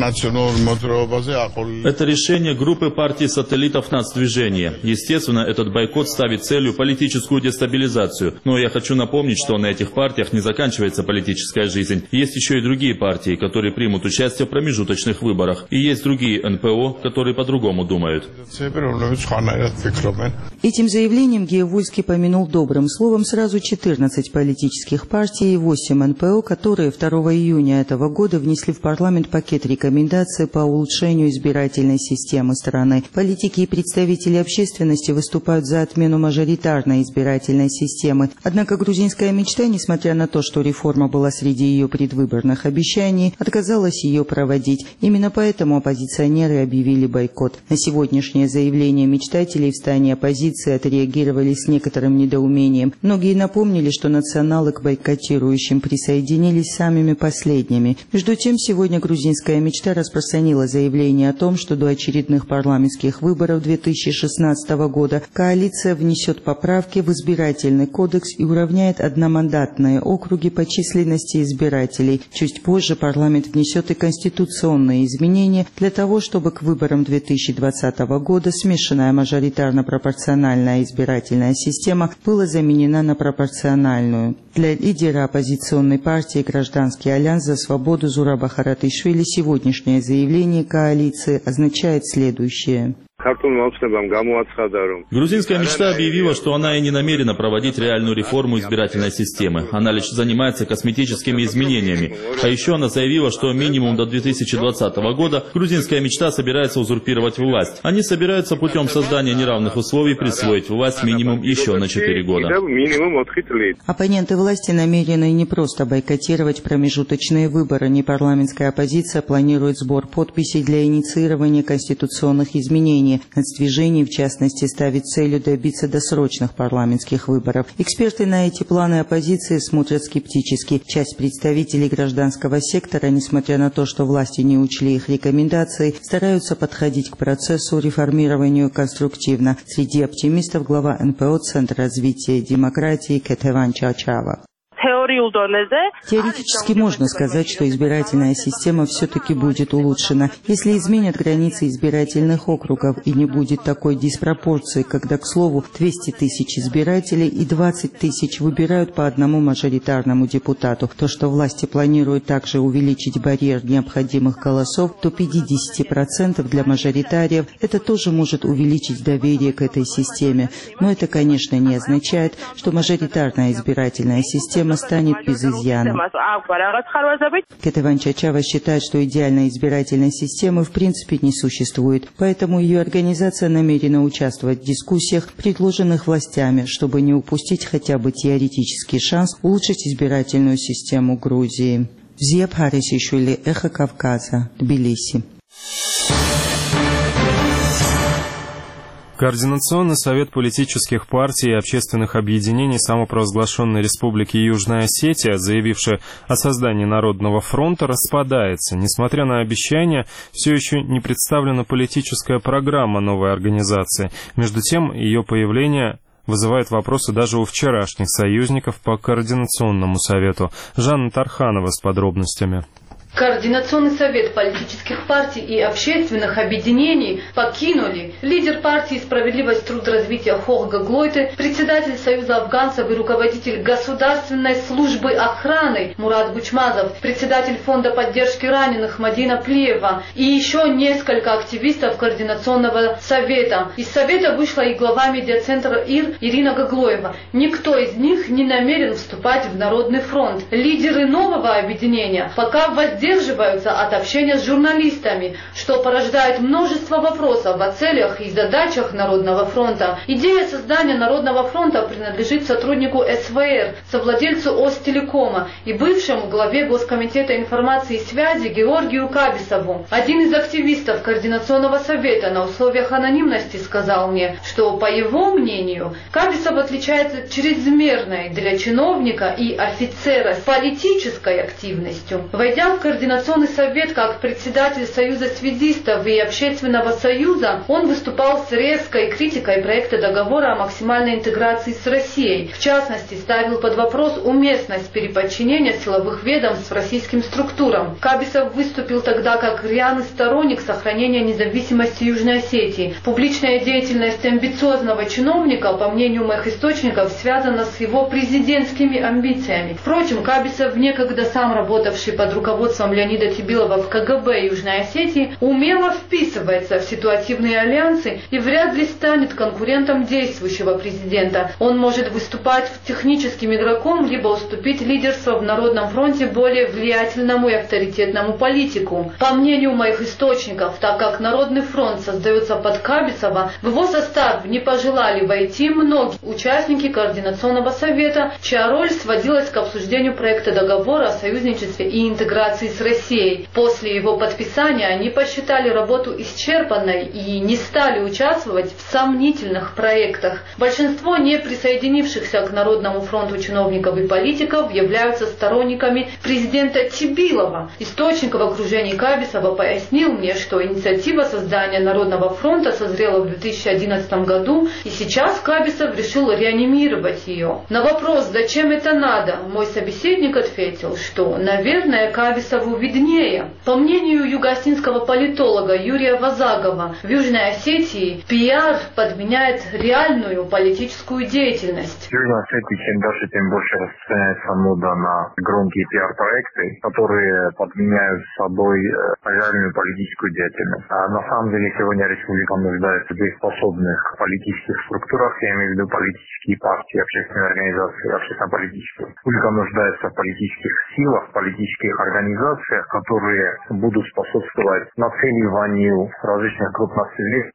Это решение группы партий-сателлитов нацдвижения. Естественно, этот бойкот ставит целью политическую дестабилизацию. Но я хочу напомнить, что на этих партиях не заканчивается политическая жизнь. Есть еще и другие партии, которые примут участие в промежуточных выборах. И есть другие эн пэ о, которые по-другому думают. Этим заявлением Гиевульский помянул добрым словом сразу четырнадцать политических партий и восемь эн пэ о, которые второго июня этого года внесли в парламент пакет рекомендаций по улучшению избирательной системы страны. Политики и представители общественности выступают за отмену мажоритарной избирательной системы. Однако грузинская мечта, несмотря на то, что реформа была среди ее предвыборных обещаний, отказалась ее проводить. Именно поэтому оппозиционеры объявили бойкот. На сегодняшнее заявление мечтателей в стане оппозиции отреагировали с некоторым недоумением. Многие напомнили, что националы к бойкотирующим присоединились самыми последними. Между тем, сегодня грузинская мечта распространила заявление о том, что до очередных парламентских выборов две тысячи шестнадцатого года коалиция внесет поправки в избирательный кодекс и уравняет одномандатные округи по численности избирателей. Чуть позже парламент внесет и конституционные изменения для того, чтобы к выборам две тысячи двадцатого года смешанная мажоритарно-пропорциональная избирательная система была заменена на пропорциональную. Для лидера оппозиционной партии «Гражданский альянс за свободу» Зураба Харатышвили сегодняшнее заявление коалиции означает следующее. Грузинская мечта объявила, что она и не намерена проводить реальную реформу избирательной системы. Она лишь занимается косметическими изменениями. А еще она заявила, что минимум до две тысячи двадцатого года грузинская мечта собирается узурпировать власть. Они собираются путем создания неравных условий присвоить власть минимум еще на четыре года. Оппоненты власти намерены не просто бойкотировать промежуточные выборы. Непарламентская оппозиция планирует сбор подписей для инициирования конституционных изменений. Нацдвижение, в частности, ставит целью добиться досрочных парламентских выборов. Эксперты на эти планы оппозиции смотрят скептически. Часть представителей гражданского сектора, несмотря на то, что власти не учли их рекомендации, стараются подходить к процессу реформированию конструктивно. Среди оптимистов глава эн пэ о Центра развития демократии Кетеван Чачава. Теоретически можно сказать, что избирательная система все-таки будет улучшена, если изменят границы избирательных округов и не будет такой диспропорции, когда, к слову, двести тысяч избирателей и двадцать тысяч выбирают по одному мажоритарному депутату. То, что власти планируют также увеличить барьер необходимых голосов до пятьдесят процентов для мажоритариев, это тоже может увеличить доверие к этой системе. Но это, конечно, не означает, что мажоритарная избирательная система станет без изъяна. Кетеван Чачава считает, что идеальной избирательной системы в принципе не существует, поэтому ее организация намерена участвовать в дискуссиях, предложенных властями, чтобы не упустить хотя бы теоретический шанс улучшить избирательную систему Грузии. Мзия Парисишвили, Эхо Кавказа, Тбилиси. Координационный совет политических партий и общественных объединений самопровозглашенной Республики Южная Осетия, заявивший о создании Народного фронта, распадается. Несмотря на обещания, все еще не представлена политическая программа новой организации. Между тем, ее появление вызывает вопросы даже у вчерашних союзников по Координационному совету. Жанна Тарханова с подробностями. Координационный совет политических партий и общественных объединений покинули лидер партии «Справедливость, труд, развитие» Хохга Глойте, председатель Союза афганцев и руководитель Государственной службы охраны Мурат Бучмазов, председатель Фонда поддержки раненых Мадина Плиева и еще несколько активистов Координационного совета. Из совета вышла и глава медиацентра ИР Ирина Гаглоева. Никто из них не намерен вступать в Народный фронт. Лидеры нового объединения пока воздействуют Сдерживаются от общения с журналистами, что порождает множество вопросов о целях и задачах Народного фронта. Идея создания Народного фронта принадлежит сотруднику эс вэ эр, совладельцу Остелекома и бывшему главе Госкомитета информации и связи Георгию Кабисову. Один из активистов Координационного совета на условиях анонимности сказал мне, что, по его мнению, Кабисов отличается чрезмерной для чиновника и офицера политической активностью. Войдя в Координационный совет как председатель Союза связистов и Общественного союза, он выступал с резкой критикой проекта договора о максимальной интеграции с Россией. В частности, ставил под вопрос уместность переподчинения силовых ведомств российским структурам. Кабисов выступил тогда как рьяный сторонник сохранения независимости Южной Осетии. Публичная деятельность амбициозного чиновника, по мнению моих источников, связана с его президентскими амбициями. Впрочем, Кабисов, некогда сам работавший под руководством Леонида Тибилова в ка гэ бэ Южной Осетии, умело вписывается в ситуативные альянсы и вряд ли станет конкурентом действующего президента. Он может выступать техническим игроком, либо уступить лидерство в Народном фронте более влиятельному и авторитетному политику. По мнению моих источников, так как Народный фронт создается под Кабисова, в его состав не пожелали войти многие участники Координационного совета, чья роль сводилась к обсуждению проекта договора о союзничестве и интеграции с Россией. После его подписания они посчитали работу исчерпанной и не стали участвовать в сомнительных проектах. Большинство не присоединившихся к Народному фронту чиновников и политиков являются сторонниками президента Тибилова. Источник в окружении Кабисова пояснил мне, что инициатива создания Народного фронта созрела в две тысячи одиннадцатом году, и сейчас Кабисов решил реанимировать ее. На вопрос, зачем это надо, мой собеседник ответил, что, наверное, Кабисову виднее. По мнению юго-осетинского политолога Юрия Вазагова, в Южной Осетии пиар подменяет реальную политическую деятельность. В Южной Осетии чем дальше, тем больше распространяется мода на громкие пиар-проекты, которые подменяют собой реальную политическую деятельность. А на самом деле сегодня республика нуждается в дееспособных политических структурах, я имею в виду политические партии, общественные организации, общественно-политические. Республика нуждается в политических силах, в политических организациях, которые будут способствовать нацеливанию различных групп населения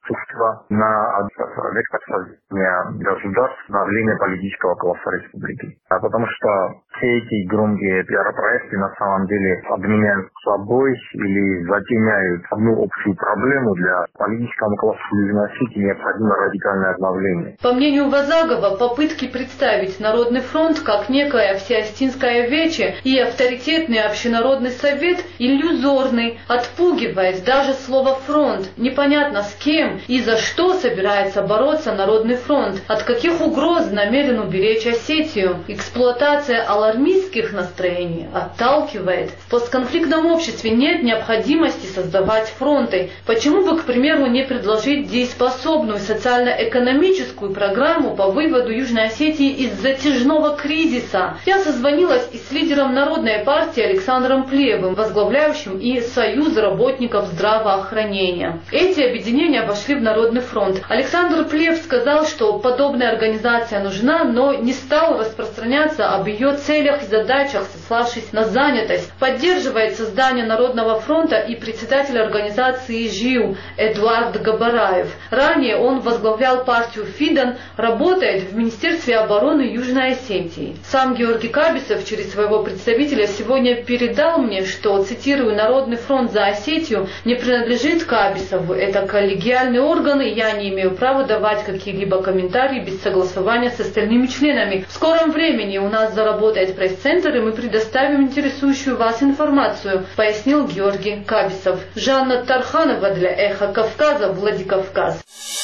на вектор создания государств, становления политического класса республики. А потому что все эти громкие пиар-проекты на самом деле подменяют собой или затеняют одну общую проблему. Для политического класса Южной Осетии необходимо радикальное обновление. По мнению Вазагова, попытки представить Народный фронт как некое всеосетинское вече и авторитетный общенародный совет иллюзорный, отпугивает даже слово «фронт». Непонятно с кем и за что собирается бороться Народный фронт, от каких угроз намерен уберечь Осетию. Эксплуатация алармистских настроений отталкивает. В постконфликтном обществе нет необходимости создавать фронты. Почему бы, к примеру, не предложить дееспособную социально-экономическую программу по выводу Южной Осетии из затяжного кризиса? Я созвонилась и с лидером Народной партии Александром Плиевым, возглавляющим и Союз работников здравоохранения. Эти объединения вошли в Народный фронт. Александр Плиев сказал, что подобная организация нужна, но не стал распространяться об ее целях целях и задачах, сославшись на занятость. Поддерживает создание Народного фронта и председатель организации ЖИУ Эдуард Габараев. Ранее он возглавлял партию Фидан, работает в Министерстве обороны Южной Осетии. Сам Георгий Кабисов через своего представителя сегодня передал мне, что, цитирую, «Народный фронт за Осетию не принадлежит Кабисову. Это коллегиальный орган, и я не имею права давать какие-либо комментарии без согласования с остальными членами. В скором времени у нас заработает пресс-центр, и мы предоставим интересующую вас информацию», пояснил Георгий Кабисов. Жанна Тарханова для «Эхо Кавказа», Владикавказ.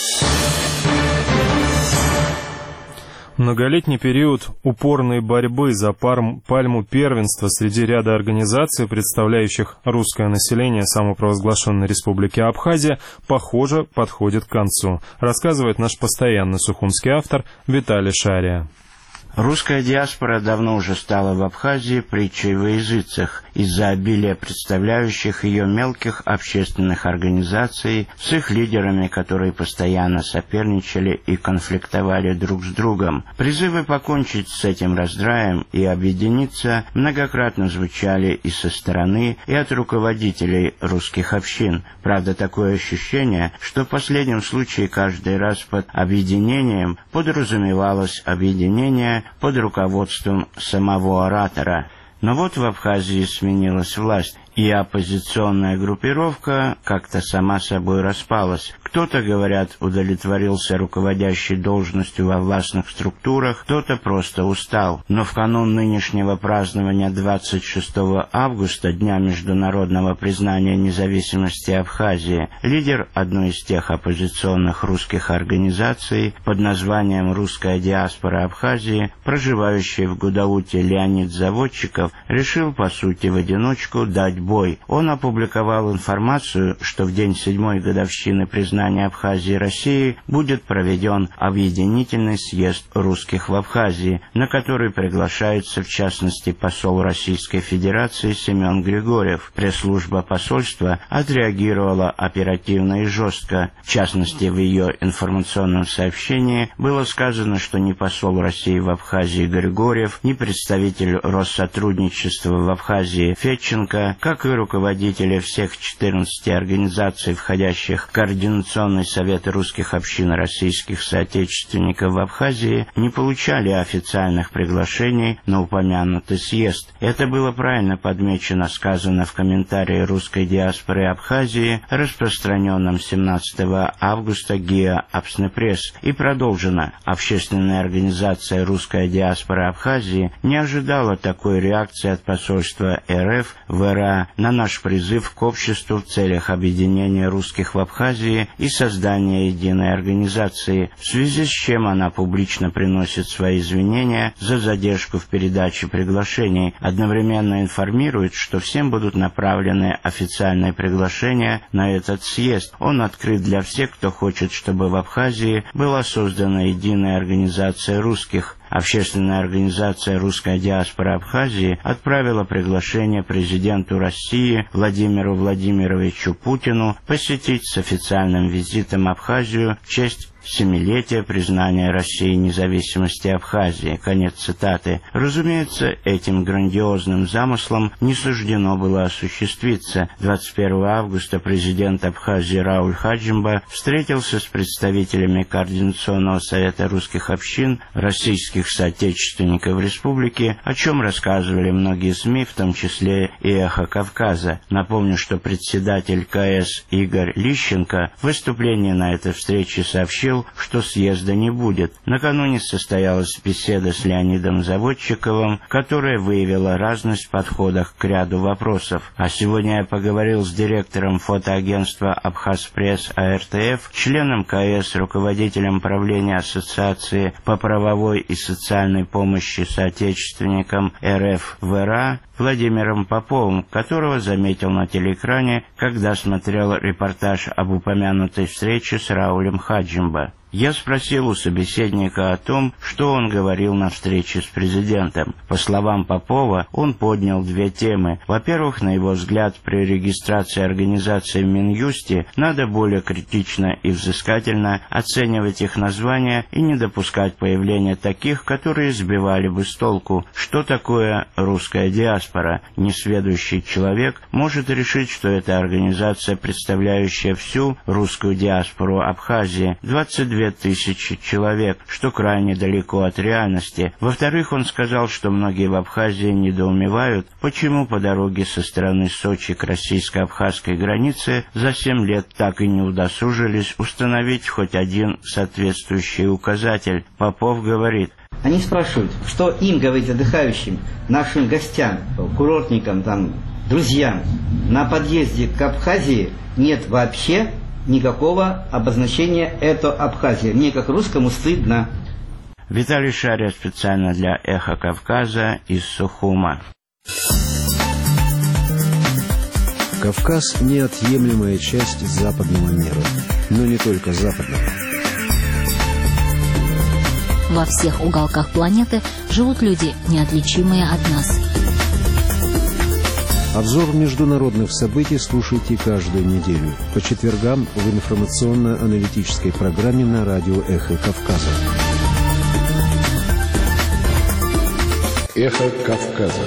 Многолетний период упорной борьбы за пальму первенства среди ряда организаций, представляющих русское население самопровозглашенной республики Абхазия, похоже, подходит к концу, рассказывает наш постоянный сухумский автор Виталий Шария. Русская диаспора давно уже стала в Абхазии притчей во языцах из-за обилия представляющих ее мелких общественных организаций с их лидерами, которые постоянно соперничали и конфликтовали друг с другом. Призывы покончить с этим раздраем и объединиться многократно звучали и со стороны, и от руководителей русских общин. Правда, такое ощущение, что в последнем случае каждый раз под объединением подразумевалось объединение под руководством самого оратора. Но вот в Абхазии сменилась власть, и оппозиционная группировка как-то сама собой распалась. Кто-то, говорят, удовлетворился руководящей должностью во властных структурах, кто-то просто устал. Но в канун нынешнего празднования двадцать шестого августа, Дня международного признания независимости Абхазии, лидер одной из тех оппозиционных русских организаций под названием «Русская диаспора Абхазии», проживающий в Гудауте Леонид Заводчиков, решил, по сути, в одиночку дать бой. Он опубликовал информацию, что в день седьмой годовщины признания Абхазии России будет проведен объединительный съезд русских в Абхазии, на который приглашается, в частности, посол Российской Федерации Семен Григорьев. Пресс-служба посольства отреагировала оперативно и жестко. В частности, в ее информационном сообщении было сказано, что ни посол России в Абхазии Григорьев, ни представитель Россотрудничества в Абхазии Федченко, как и руководители всех четырнадцати организаций, входящих в Координационный совет русских общин российских соотечественников в Абхазии, не получали официальных приглашений на упомянутый съезд. Это было правильно подмечено, сказано в комментарии русской диаспоры Абхазии, распространенном семнадцатого августа ГИА «Апснепресс», и продолжено. Общественная организация «Русская диаспора Абхазии» не ожидала такой реакции от посольства РФ в РА на наш призыв к обществу в целях объединения русских в Абхазии и создания единой организации, в связи с чем она публично приносит свои извинения за задержку в передаче приглашений, одновременно информирует, что всем будут направлены официальные приглашения на этот съезд. Он открыт для всех, кто хочет, чтобы в Абхазии была создана единая организация русских. Общественная организация «Русская диаспора Абхазии» отправила приглашение президенту России Владимиру Владимировичу Путину посетить с официальным визитом Абхазию в честь семилетия признания России независимости Абхазии. Конец цитаты. Разумеется, этим грандиозным замыслом не суждено было осуществиться. двадцать первого августа президент Абхазии Рауль Хаджимба встретился с представителями Координационного совета русских общин российских соотечественников республики, о чем рассказывали многие СМИ, в том числе и «Эхо Кавказа». Напомню, что председатель КС Игорь Лищенко в выступлении на этой встрече сообщил, что съезда не будет. Накануне состоялась беседа с Леонидом Заводчиковым, которая выявила разность в подходах к ряду вопросов. А сегодня я поговорил с директором фотоагентства «Абхазпресс» АРТФ, членом КС, руководителем правления Ассоциации по правовой и социальной помощи соотечественникам РФ в РА Владимиром Поповым, которого заметил на телеэкране, когда смотрел репортаж об упомянутой встрече с Раулем Хаджимба. Я спросил у собеседника о том, что он говорил на встрече с президентом. По словам Попова, он поднял две темы. Во-первых, на его взгляд, при регистрации организации в Минюсте надо более критично и взыскательно оценивать их названия и не допускать появления таких, которые сбивали бы с толку. Что такое русская диаспора? Несведущий человек может решить, что это организация, представляющая всю русскую диаспору Абхазии, двадцать две тысячи человек, что крайне далеко от реальности. Во-вторых, он сказал, что многие в Абхазии недоумевают, почему по дороге со стороны Сочи к российско-абхазской границе за семь лет так и не удосужились установить хоть один соответствующий указатель. Попов говорит: они спрашивают, что им, говорит, отдыхающим, нашим гостям, курортникам, там, друзьям, на подъезде к Абхазии нет вообще никакого обозначения «это Абхазия». Мне, как русскому, стыдно. Виталий Шария специально для «Эхо Кавказа» из Сухума. Кавказ – неотъемлемая часть западного мира, но не только западного. Во всех уголках планеты живут люди, неотличимые от нас. Обзор международных событий слушайте каждую неделю по четвергам в информационно-аналитической программе на радио «Эхо Кавказа». «Эхо Кавказа».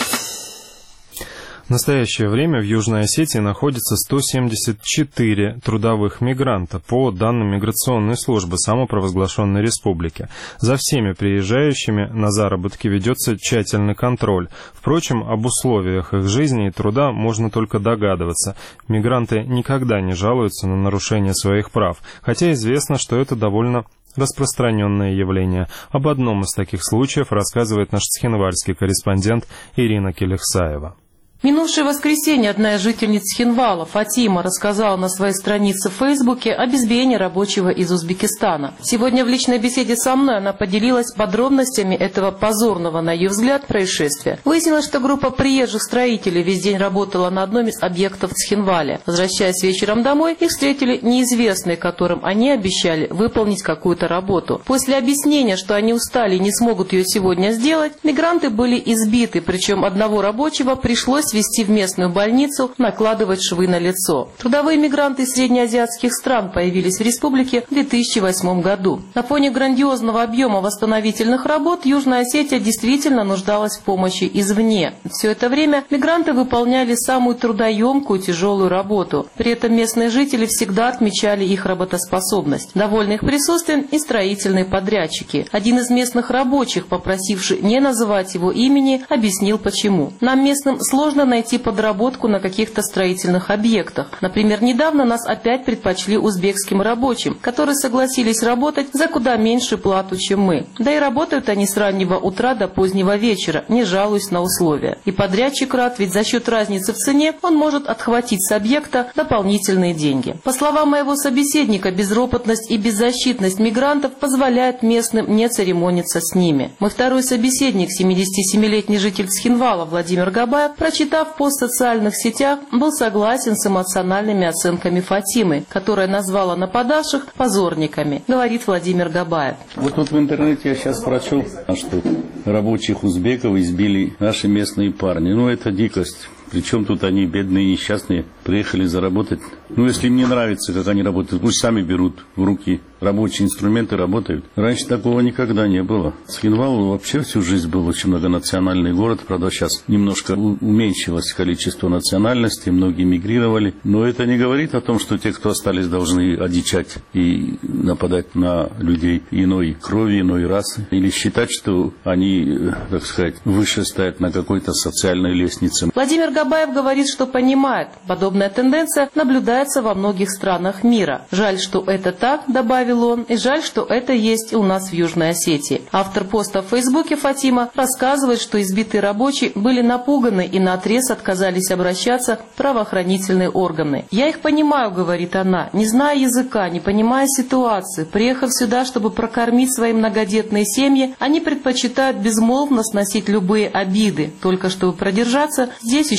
В настоящее время в Южной Осетии находится сто семьдесят четыре трудовых мигранта, по данным миграционной службы самопровозглашенной республики. За всеми приезжающими на заработки ведется тщательный контроль. Впрочем, об условиях их жизни и труда можно только догадываться. Мигранты никогда не жалуются на нарушение своих прав, хотя известно, что это довольно распространенное явление. Об одном из таких случаев рассказывает наш цхинвальский корреспондент Ирина Келехсаева. В минувшее воскресенье одна из жительниц Цхинвала, Фатима, рассказала на своей странице в Фейсбуке об избиении рабочего из Узбекистана. Сегодня в личной беседе со мной она поделилась подробностями этого позорного, на ее взгляд, происшествия. Выяснилось, что группа приезжих строителей весь день работала на одном из объектов в Цхинвале. Возвращаясь вечером домой, их встретили неизвестные, которым они обещали выполнить какую-то работу. После объяснения, что они устали и не смогут ее сегодня сделать, мигранты были избиты, причем одного рабочего пришлось свезти в местную больницу, накладывать швы на лицо. Трудовые мигранты из среднеазиатских стран появились в республике в две тысячи восьмом году. На фоне грандиозного объема восстановительных работ Южная Осетия действительно нуждалась в помощи извне. Все это время мигранты выполняли самую трудоемкую тяжелую работу. При этом местные жители всегда отмечали их работоспособность. Довольны их присутствием и строительные подрядчики. Один из местных рабочих, попросивший не называть его имени, объяснил почему. Нам местным сложно найти подработку на каких-то строительных объектах. Например, недавно нас опять предпочли узбекским рабочим, которые согласились работать за куда меньшую плату, чем мы. Да и работают они с раннего утра до позднего вечера, не жалуясь на условия. И подрядчик рад, ведь за счет разницы в цене он может отхватить с объекта дополнительные деньги. По словам моего собеседника, безропотность и беззащитность мигрантов позволяют местным не церемониться с ними. Мой второй собеседник, семидесятисемилетний житель Цхинвала Владимир Габаев, прочитав пост в социальных сетях, был согласен с эмоциональными оценками Фатимы, которая назвала нападавших позорниками, говорит Владимир Габаев. Вот тут в интернете я сейчас прочел, что рабочих узбеков избили наши местные парни. Ну, это дикость. Причем тут они, бедные, несчастные, приехали заработать. Ну, если им не нравится, как они работают, пусть сами берут в руки рабочие инструменты, работают. Раньше такого никогда не было. Цхинвал вообще всю жизнь был очень многонациональный город. Правда, сейчас немножко уменьшилось количество национальностей, многие мигрировали. Но это не говорит о том, что те, кто остались, должны одичать и нападать на людей иной крови, иной расы. Или считать, что они, так сказать, выше стоят на какой-то социальной лестнице. Владимир Габаев говорит, что понимает, подобная тенденция наблюдается во многих странах мира. Жаль, что это так, добавил он, и жаль, что это есть и у нас в Южной Осетии. Автор поста в Фейсбуке Фатима рассказывает, что избитые рабочие были напуганы и наотрез отказались обращаться в правоохранительные органы. «Я их понимаю», — говорит она, — «не зная языка, не понимая ситуации, приехав сюда, чтобы прокормить свои многодетные семьи, они предпочитают безмолвно сносить любые обиды, только чтобы продержаться здесь еще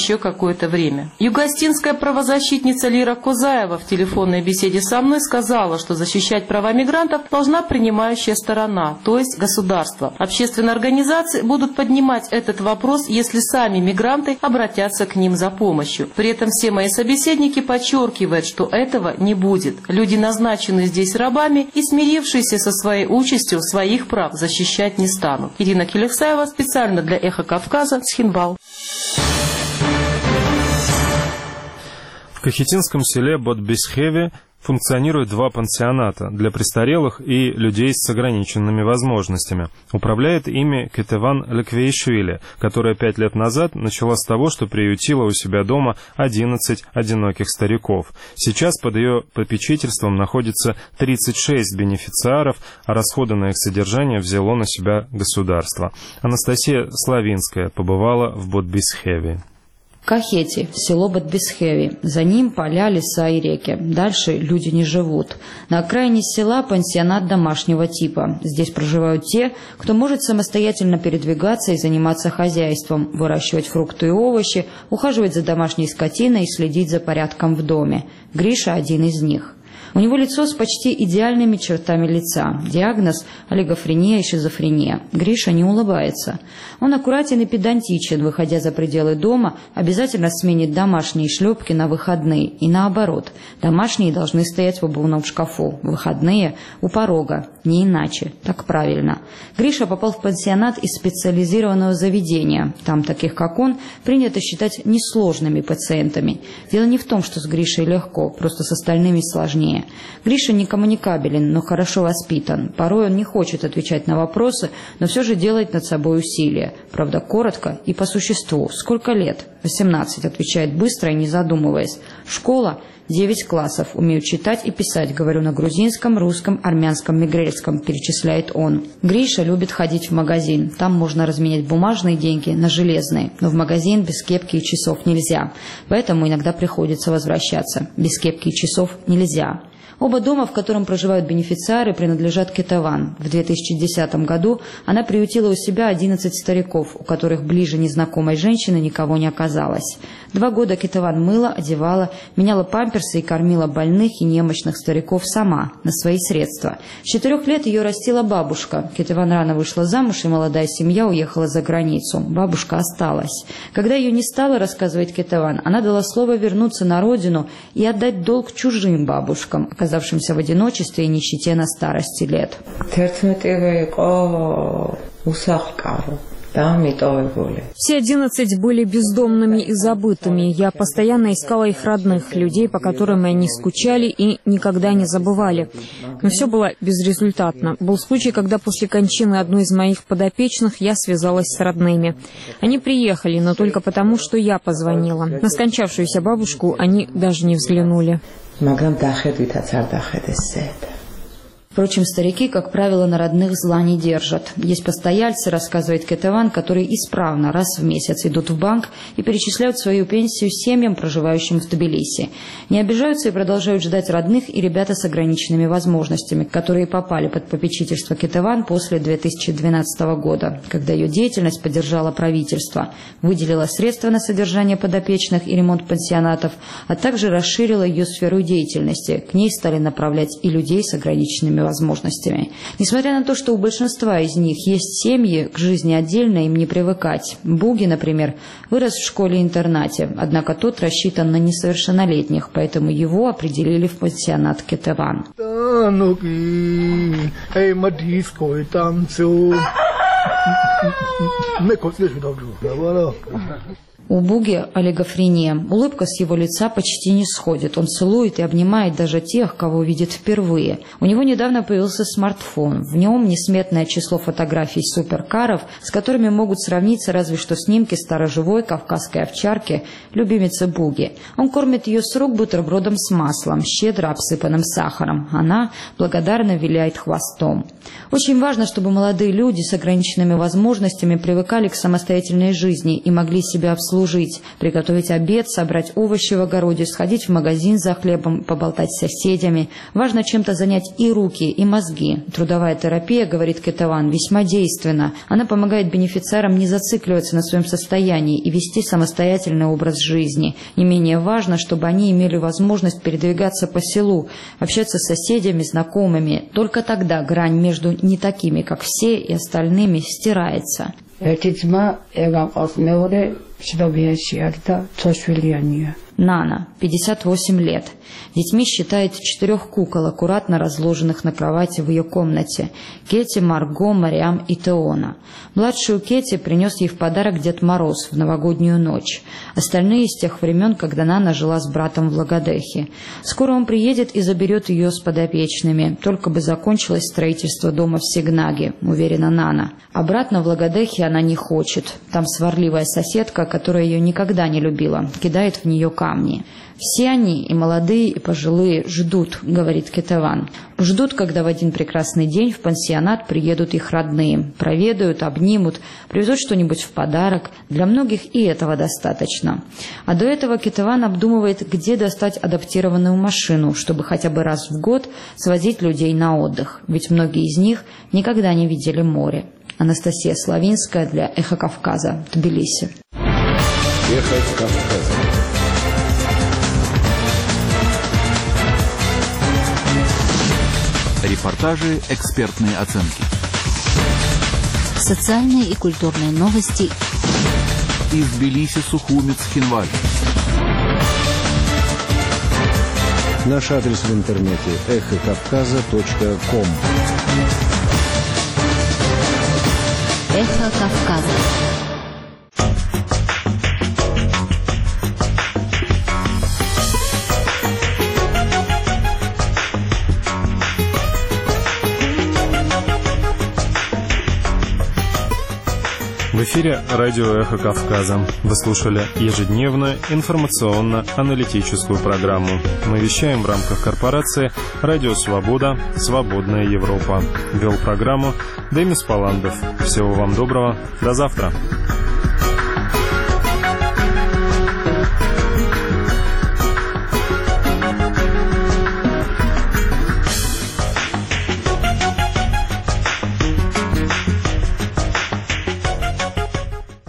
еще какое-то время. Югостинская правозащитница Лира Кузаева в телефонной беседе со мной сказала, что защищать права мигрантов должна принимающая сторона, то есть государство. Общественные организации будут поднимать этот вопрос, если сами мигранты обратятся к ним за помощью. При этом все мои собеседники подчеркивают, что этого не будет. Люди назначены здесь рабами и, смирившиеся со своей участью, своих прав защищать не станут. Ирина Келексаева специально для «Эхо Кавказа», Цхинвал. В кахетинском селе Бодбисхеве функционирует два пансионата для престарелых и людей с ограниченными возможностями. Управляет ими Кетеван Леквейшвили, которая пять лет назад начала с того, что приютила у себя дома одиннадцать одиноких стариков. Сейчас под ее попечительством находится тридцать шесть бенефициаров, а расходы на их содержание взяло на себя государство. Анастасия Славинская побывала в Бодбисхеве. Кахети, село Бодбисхеви. За ним поля, леса и реки. Дальше люди не живут. На окраине села пансионат домашнего типа. Здесь проживают те, кто может самостоятельно передвигаться и заниматься хозяйством, выращивать фрукты и овощи, ухаживать за домашней скотиной и следить за порядком в доме. Гриша один из них. У него лицо с почти идеальными чертами лица. Диагноз – олигофрения и шизофрения. Гриша не улыбается. Он аккуратен и педантичен, выходя за пределы дома, обязательно сменит домашние шлепки на выходные. И наоборот, домашние должны стоять в обувном шкафу, выходные – у порога. Не иначе. Так правильно. Гриша попал в пансионат из специализированного заведения. Там таких, как он, принято считать несложными пациентами. Дело не в том, что с Гришей легко, просто с остальными сложнее. Гриша не коммуникабелен, но хорошо воспитан. Порой он не хочет отвечать на вопросы, но все же делает над собой усилия. Правда, коротко и по существу. Сколько лет? восемнадцать, отвечает быстро и не задумываясь. Школа? Девять классов. Умею читать и писать. Говорю на грузинском, русском, армянском, мигрельском, перечисляет он. Гриша любит ходить в магазин. Там можно разменять бумажные деньги на железные. Но в магазин без кепки и часов нельзя. Поэтому иногда приходится возвращаться. Без кепки и часов нельзя. Оба дома, в котором проживают бенефициары, принадлежат Кетеван. В две тысячи десятом году она приютила у себя одиннадцать стариков, у которых ближе незнакомой женщины никого не оказалось. Два года Кетеван мыла, одевала, меняла памперсы и кормила больных и немощных стариков сама, на свои средства. С четырех лет ее растила бабушка. Кетеван рано вышла замуж, и молодая семья уехала за границу. Бабушка осталась. Когда ее не стало, рассказывает Кетеван, она дала слово вернуться на родину и отдать долг чужим бабушкам, оказавшимся в одиночестве и нищете на старости лет. Все одиннадцать были бездомными и забытыми. Я постоянно искала их родных, людей, по которым они скучали и никогда не забывали. Но все было безрезультатно. Был случай, когда после кончины одной из моих подопечных я связалась с родными. Они приехали, но только потому, что я позвонила. На скончавшуюся бабушку они даже не взглянули. Впрочем, старики, как правило, на родных зла не держат. Есть постояльцы, рассказывает Кетеван, которые исправно раз в месяц идут в банк и перечисляют свою пенсию семьям, проживающим в Тбилиси. Не обижаются и продолжают ждать родных и ребята с ограниченными возможностями, которые попали под попечительство Кетеван после две тысячи двенадцатого года, когда ее деятельность поддержала правительство, выделила средства на содержание подопечных и ремонт пансионатов, а также расширила ее сферу деятельности. К ней стали направлять и людей с ограниченными возможностями. Несмотря на то, что у большинства из них есть семьи, к жизни отдельно им не привыкать. Буги, например, вырос в школе-интернате, однако тот рассчитан на несовершеннолетних, поэтому его определили в пансионат Кетеван. У Буги олигофрения. Улыбка с его лица почти не сходит. Он целует и обнимает даже тех, кого видит впервые. У него недавно появился смартфон. В нем несметное число фотографий суперкаров, с которыми могут сравниться разве что снимки староживой кавказской овчарки, любимицы Буги. Он кормит ее с рук бутербродом с маслом, щедро обсыпанным сахаром. Она благодарно виляет хвостом. Очень важно, чтобы молодые люди с ограниченными возможностями привыкали к самостоятельной жизни и могли себя обслужить, приготовить обед, собрать овощи в огороде, сходить в магазин за хлебом, поболтать с соседями. Важно чем-то занять и руки, и мозги. Трудовая терапия, говорит Кетеван, весьма действенна. Она помогает бенефициарам не зацикливаться на своем состоянии и вести самостоятельный образ жизни. Не менее важно, чтобы они имели возможность передвигаться по селу, общаться с соседями, знакомыми. Только тогда грань между не такими, как все, и остальными стирается. Нана, пятьдесят восемь лет. Детьми считает четырех кукол, аккуратно разложенных на кровати в ее комнате. Кетти, Марго, Мариам и Теона. Младшую Кетти принес ей в подарок Дед Мороз в новогоднюю ночь. Остальные с тех времен, когда Нана жила с братом в Лагодехе. Скоро он приедет и заберет ее с подопечными. Только бы закончилось строительство дома в Сигнаге, уверена Нана. Обратно в Лагодехе она не хочет. Там сварливая соседка, которая ее никогда не любила, кидает в нее камни. Все они, и молодые, и пожилые, ждут, говорит Кетеван. Ждут, когда в один прекрасный день в пансионат приедут их родные, проведают, обнимут, привезут что-нибудь в подарок. Для многих и этого достаточно. А до этого Кетеван обдумывает, где достать адаптированную машину, чтобы хотя бы раз в год свозить людей на отдых, ведь многие из них никогда не видели море. Анастасия Славинская для «Эхо Кавказа», Тбилиси. «Эхо Кавказа». Репортажи, экспертные оценки. Социальные и культурные новости. Из Тбилиси, Сухуми, Цхинваль. Наш адрес в интернете эхо кавказа точка ком. Эхо Кавказа. В эфире радио «Эхо Кавказа». Вы слушали ежедневную информационно-аналитическую программу. Мы вещаем в рамках корпорации «Радио Свобода. Свободная Европа». Вел программу Демис Паландов. Всего вам доброго. До завтра.